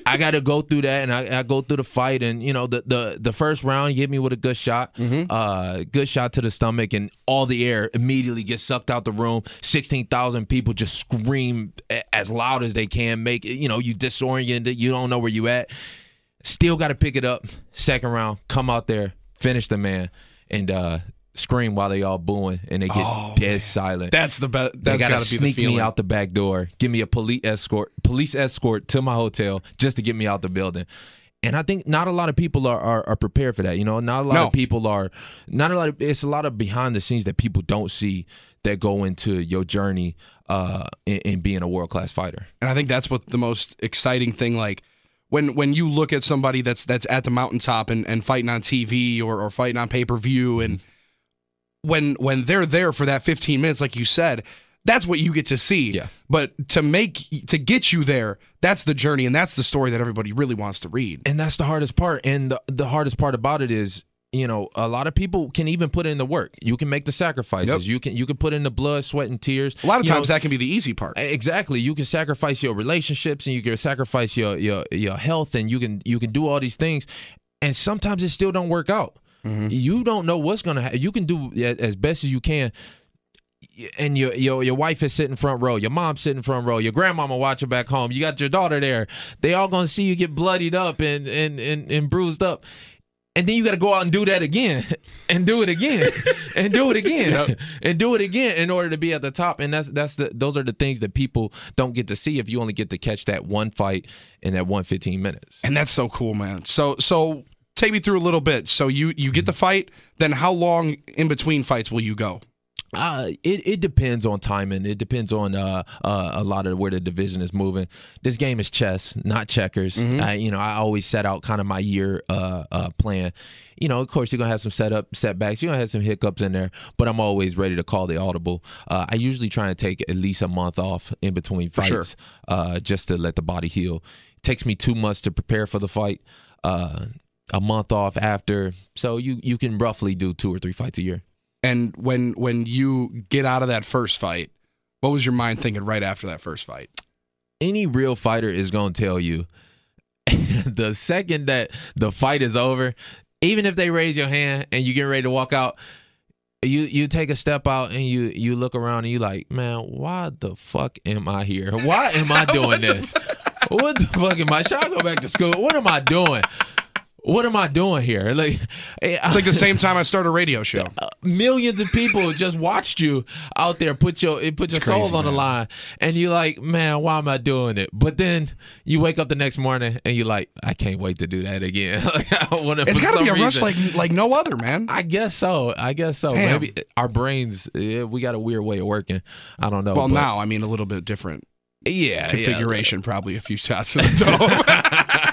I got to go through that, and I, I go through the fight, and you know, the the the first round, he hit me with a good shot, mm-hmm. uh, good shot to the stomach, and all the air immediately gets sucked out the room. Sixteen thousand people just scream as loud as they can, make you know you disoriented, you don't know where you at. Still got to pick it up. Second round, come out there, finish the man, and uh, scream while they all booing, and they get oh, dead man. silent. That's the best. They That's gotta got to be the sneak feeling. me out the back door, give me a police escort, police escort to my hotel just to get me out the building. And I think not a lot of people are, are, are prepared for that. You know, not a lot No. of people are. Not a lot of. It's a lot of behind the scenes that people don't see that go into your journey uh, in, in being a world class fighter. And I think that's what the most exciting thing, like when when you look at somebody that's that's at the mountaintop and, and fighting on T V or, or fighting on pay per view, and when when they're there for that fifteen minutes, like you said, that's what you get to see. Yeah. But to make to get you there, that's the journey, and that's the story that everybody really wants to read. And that's the hardest part. And the, the hardest part about it is, you know, a lot of people can even put in the work. You can make the sacrifices. Yep. You can you can put in the blood, sweat, and tears. A lot of You times know, that can be the easy part. Exactly. You can sacrifice your relationships, and you can sacrifice your your your health, and you can you can do all these things, and sometimes it still don't work out. Mm-hmm. You don't know what's gonna happen. You can do as best as you can. And your your your wife is sitting front row, your mom's sitting front row, your grandmama watching back home. You got your daughter there. They all gonna see you get bloodied up and and and, and bruised up. And then you got to go out and do that again, and do it again, and do it again, yep. and do it again in order to be at the top. And that's that's the those are the things that people don't get to see if you only get to catch that one fight in that one fifteen minutes. And that's so cool, man. So so take me through a little bit. So you you get the fight, then how long in between fights will you go? Uh, it, it depends on timing. It depends on uh, uh, a lot of where the division is moving. This game is chess, not checkers. Mm-hmm. I, you know, I always set out kind of my year uh, uh, plan. You know, of course, you're going to have some setup setbacks. You're going to have some hiccups in there, but I'm always ready to call the audible. Uh, I usually try and take at least a month off in between fights sure. uh, just to let the body heal. It takes me two months to prepare for the fight, uh, a month off after. So you, you can roughly do two or three fights a year. And when when you get out of that first fight, what was your mind thinking right after that first fight? Any real fighter is going to tell you the second that the fight is over, even if they raise your hand and you get ready to walk out, you you take a step out and you you look around and you like, man, why the fuck am I here? Why am I doing this? What the fuck am I? Should I go back to school? What am I doing? What am I doing here? Like, it's like the same time I started a radio show. Uh, millions of people just watched you out there put your put your soul on the line, and you're like, man, why am I doing it? But then you wake up the next morning and you're like, I can't wait to do that again. Like, I wanna, it's got to be a reason, rush like like no other, man. I guess so. I guess so. Damn. Maybe our brains, yeah, we got a weird way of working. I don't know. Well, but, now I mean a little bit different. Yeah, configuration, yeah. Probably a few shots in the dome.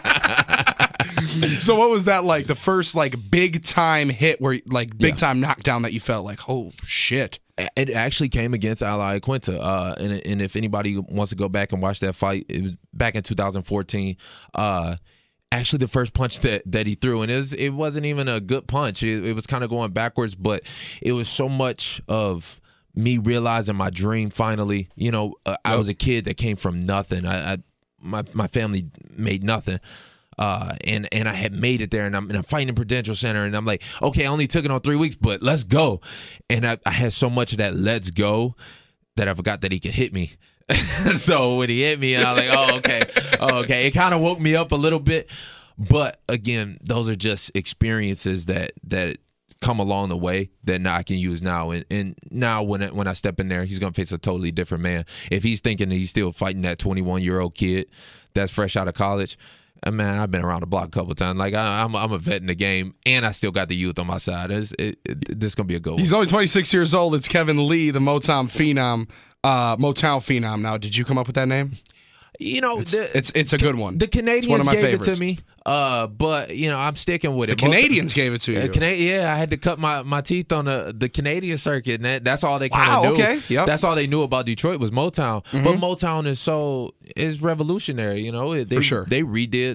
So what was that like? The first like big time hit where like big yeah. time knockdown that you felt like, oh shit. It actually came against Ali Quinta, uh, and and if anybody wants to go back and watch that fight, it was back in two thousand fourteen. Uh, actually, the first punch that, that he threw, and it was it wasn't even a good punch. It, it was kind of going backwards, but it was so much of me realizing my dream finally. You know, uh, I was a kid that came from nothing. I, I my my family made nothing. Uh, and and I had made it there, and I'm, and I'm fighting in Prudential Center, and I'm like, okay, I only took it on three weeks, but let's go. And I, I had so much of that let's go that I forgot that he could hit me. So when he hit me, and I was like, oh, okay, oh, okay. It kind of woke me up a little bit. But again, those are just experiences that that come along the way that now I can use now. And, and now when I, when I step in there, he's going to face a totally different man. If he's thinking that he's still fighting that twenty-one-year-old kid that's fresh out of college, man, I've been around the block a couple of times. Like I, I'm, I'm a vet in the game, and I still got the youth on my side. It's, it, it, this is gonna be a goal. He's only twenty-six years old. It's Kevin Lee, the Motown phenom. Uh, Motown phenom. Now, did you come up with that name? You know, it's the, it's, it's a good one. The Canadians one of my gave favorites. it to me, uh, but you know, I'm sticking with it. The Canadians Most, gave it to you. Uh, Cana- yeah, I had to cut my, my teeth on the, the Canadian circuit, and that, that's all they kind of wow, knew. Okay. Yep. That's all they knew about Detroit was Motown. Mm-hmm. But Motown is so is revolutionary. You know, they For sure. they redid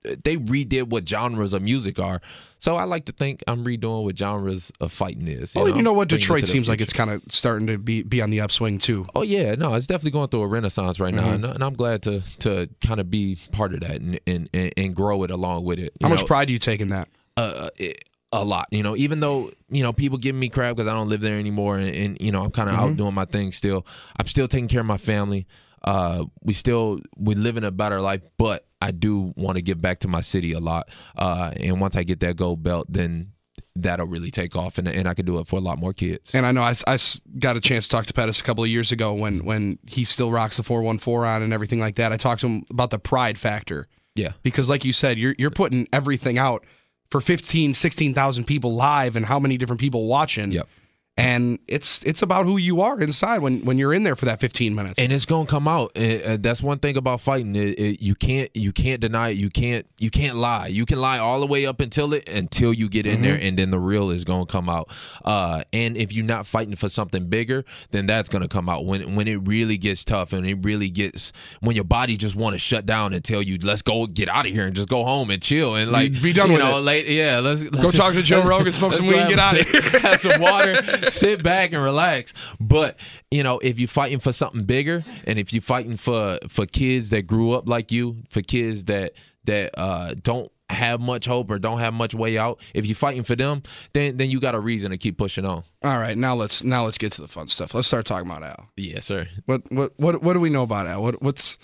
they redid what genres of music are. So I like to think I'm redoing what genres of fighting is. You oh, know? you know what? Bringing it Detroit to the seems like future. it's kind of starting to be be on the upswing too. Oh yeah, no, it's definitely going through a renaissance right now, Mm-hmm. and, and I'm glad to to kind of be part of that and and, and, and grow it along with it. You How much know, pride do you take in that? uh, it, a lot, you know, even though, you know, people give me crap because I don't live there anymore and, and you know, I'm kind of Mm-hmm. out doing my thing still. I'm still taking care of my family. Uh, we still, we live in a better life, but I do want to give back to my city a lot. Uh, and once I get that gold belt, then that'll really take off and, and I can do it for a lot more kids. And I know I, I s- got a chance to talk to Pettis a couple of years ago when when he still rocks the four one four on and everything like that. I talked to him about the pride factor. Yeah. Because like you said, you're you're putting everything out for fifteen, sixteen thousand people live and how many different people watching. Yep. And it's it's about who you are inside when, when you're in there for that fifteen minutes. And it's gonna come out. And, uh, that's one thing about fighting. It, it, you can't you can't deny it. You can't you can't lie. You can lie all the way up until it until you get in Mm-hmm. there, and then the real is gonna come out. Uh, and if you're not fighting for something bigger, then that's gonna come out when when it really gets tough and it really gets when your body just want to shut down and tell you, let's go get out of here and just go home and chill and like Be done you with know, it. like yeah, let's, let's Go talk to Joe Rogan, smoke some weed, and get out of here. have some water, sit back and relax. But you know, if you're fighting for something bigger, and if you're fighting for for kids that grew up like you, for kids that that uh, don't have much hope or don't have much way out, if you're fighting for them, then then you got a reason to keep pushing on. All right, now let's now let's get to the fun stuff. Let's start talking about Al. Yes, sir. What what what what do we know about Al? What what's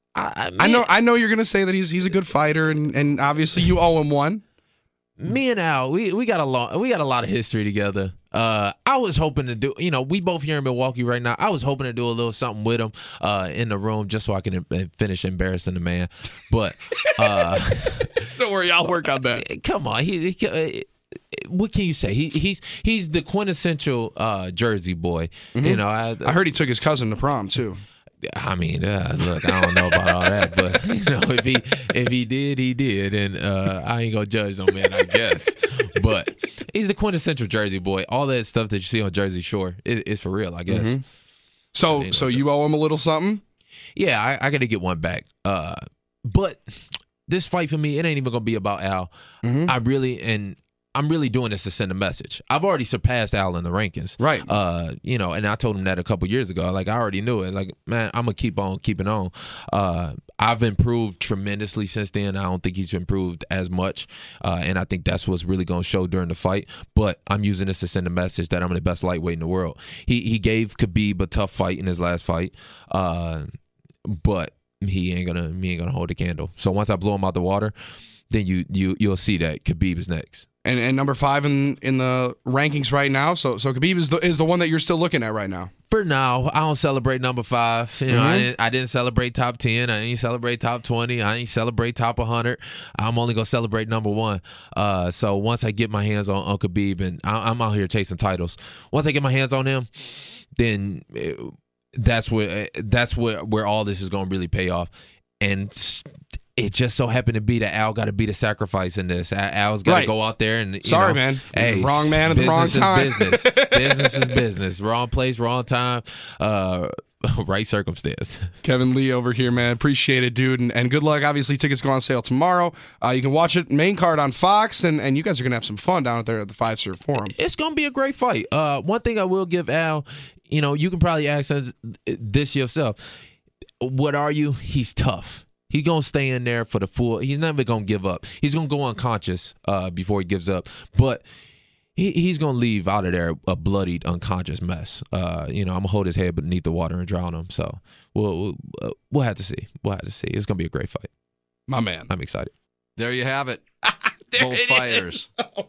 I, I know I know you're gonna say that he's he's a good fighter and, and obviously you owe him one. Me and Al, we, we got a long, we got a lot of history together. Uh, I was hoping to do, you know, we both here in Milwaukee right now. I was hoping to do a little something with him uh, in the room just so I can em- finish embarrassing the man. But uh, Don't worry, I'll work on that. come on, he, he uh, what can you say? He he's he's the quintessential uh, Jersey boy. You know, I, I heard he took his cousin to prom too. I mean, uh, look, I don't know about all that, but you know, if he if he did, he did, and uh, I ain't gonna judge no man, I guess. But he's the quintessential Jersey boy. All that stuff that you see on Jersey Shore is is for real, I guess. Mhm. So Ain't no so joke. you owe him a little something? Yeah, I, I got to get one back. Uh, but this fight for me, it ain't even gonna be about Al. Mhm. I really and. I'm really doing this to send a message. I've already surpassed Al in the rankings. Right. Uh, you know, and I told him that a couple years ago. Like, I already knew it. Like, man, I'm going to keep on keeping on. Uh, I've improved tremendously since then. I don't think he's improved as much. Uh, and I think that's what's really going to show during the fight. But I'm using this to send a message that I'm the best lightweight in the world. He he gave Khabib a tough fight in his last fight. Uh, but he ain't gonna he ain't gonna hold a candle. So once I blow him out the water, then you you you'll see that Khabib is next. And and number five in, in the rankings right now. So so Khabib is the is the one that you're still looking at right now. For now, I don't celebrate number five. You know, I, Mhm. didn't, I didn't celebrate top ten. I didn't celebrate top twenty. I didn't celebrate top one hundred. I'm only gonna celebrate number one. Uh, so once I get my hands on, on Khabib, and I, I'm out here chasing titles. Once I get my hands on him, then eh, that's where that's where where all this is gonna really pay off. And it just so happened to be that Al got to be the sacrifice in this. Al's got to Right. go out there and you Sorry, know, man. Hey, Wrong man at the wrong business is time. Business, business is business. Wrong place, wrong time. Uh, right circumstance. Kevin Lee over here, man. Appreciate it, dude. And, and good luck. Obviously, tickets go on sale tomorrow. Uh, you can watch it main card on Fox, and, and you guys are going to have some fun down there at the Five Star Forum. It's gonna be a great fight. Uh, one thing I will give Al, you know, you can probably ask us this yourself. What are you? He's tough. He's going to stay in there for the full. He's never going to give up. He's going to go unconscious uh, before he gives up. But he, he's going to leave out of there a bloodied, unconscious mess. Uh, you know, I'm going to hold his head beneath the water and drown him. So we'll, we'll, we'll have to see. We'll have to see. It's going to be a great fight. My man. I'm excited. There you have it. Both fighters.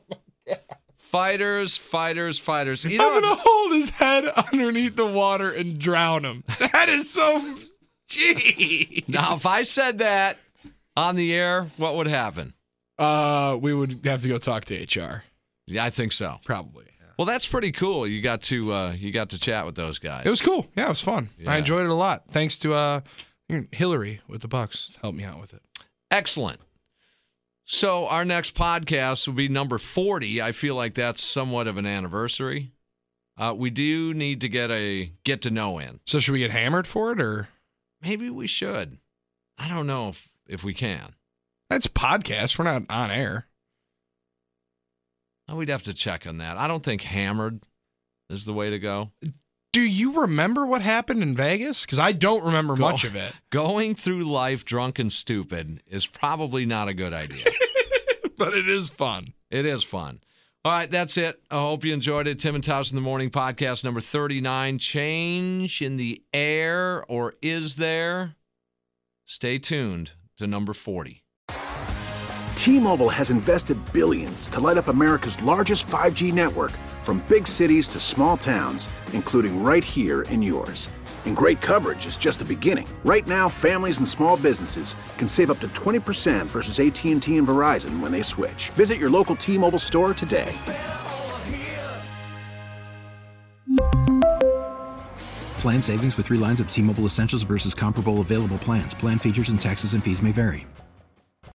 Fighters, fighters, fighters. You know, I'm going to hold his head underneath the water and drown him. That is so... Gee. now, if I said that on the air, what would happen? Uh, we would have to go talk to H R. Yeah, I think so. Probably. Well, that's pretty cool. You got to uh, you got to chat with those guys. It was cool. Yeah, it was fun. Yeah. I enjoyed it a lot. Thanks to uh, Hillary with the Bucks. Helped me out with it. Excellent. So our next podcast will be number forty. I feel like that's somewhat of an anniversary. Uh, we do need to get a get to know in. So should we get hammered for it, or Maybe we should. I don't know if, if we can. That's podcast. We're not on air. Oh, we'd have to check on that. I don't think hammered is the way to go. Do you remember what happened in Vegas? Because I don't remember Go, much of it. Going through life drunk and stupid is probably not a good idea. But it is fun. It is fun. All right, that's it. I hope you enjoyed it. Tim and Tausch in the Morning podcast number thirty-nine. Change in the air, or is there? Stay tuned to number forty. T-Mobile has invested billions to light up America's largest five G network, from big cities to small towns, including right here in yours. And great coverage is just the beginning. Right now, families and small businesses can save up to twenty percent versus A T and T and Verizon when they switch. Visit your local T-Mobile store today. Plan savings with three lines of T-Mobile Essentials versus comparable available plans. Plan features and taxes and fees may vary.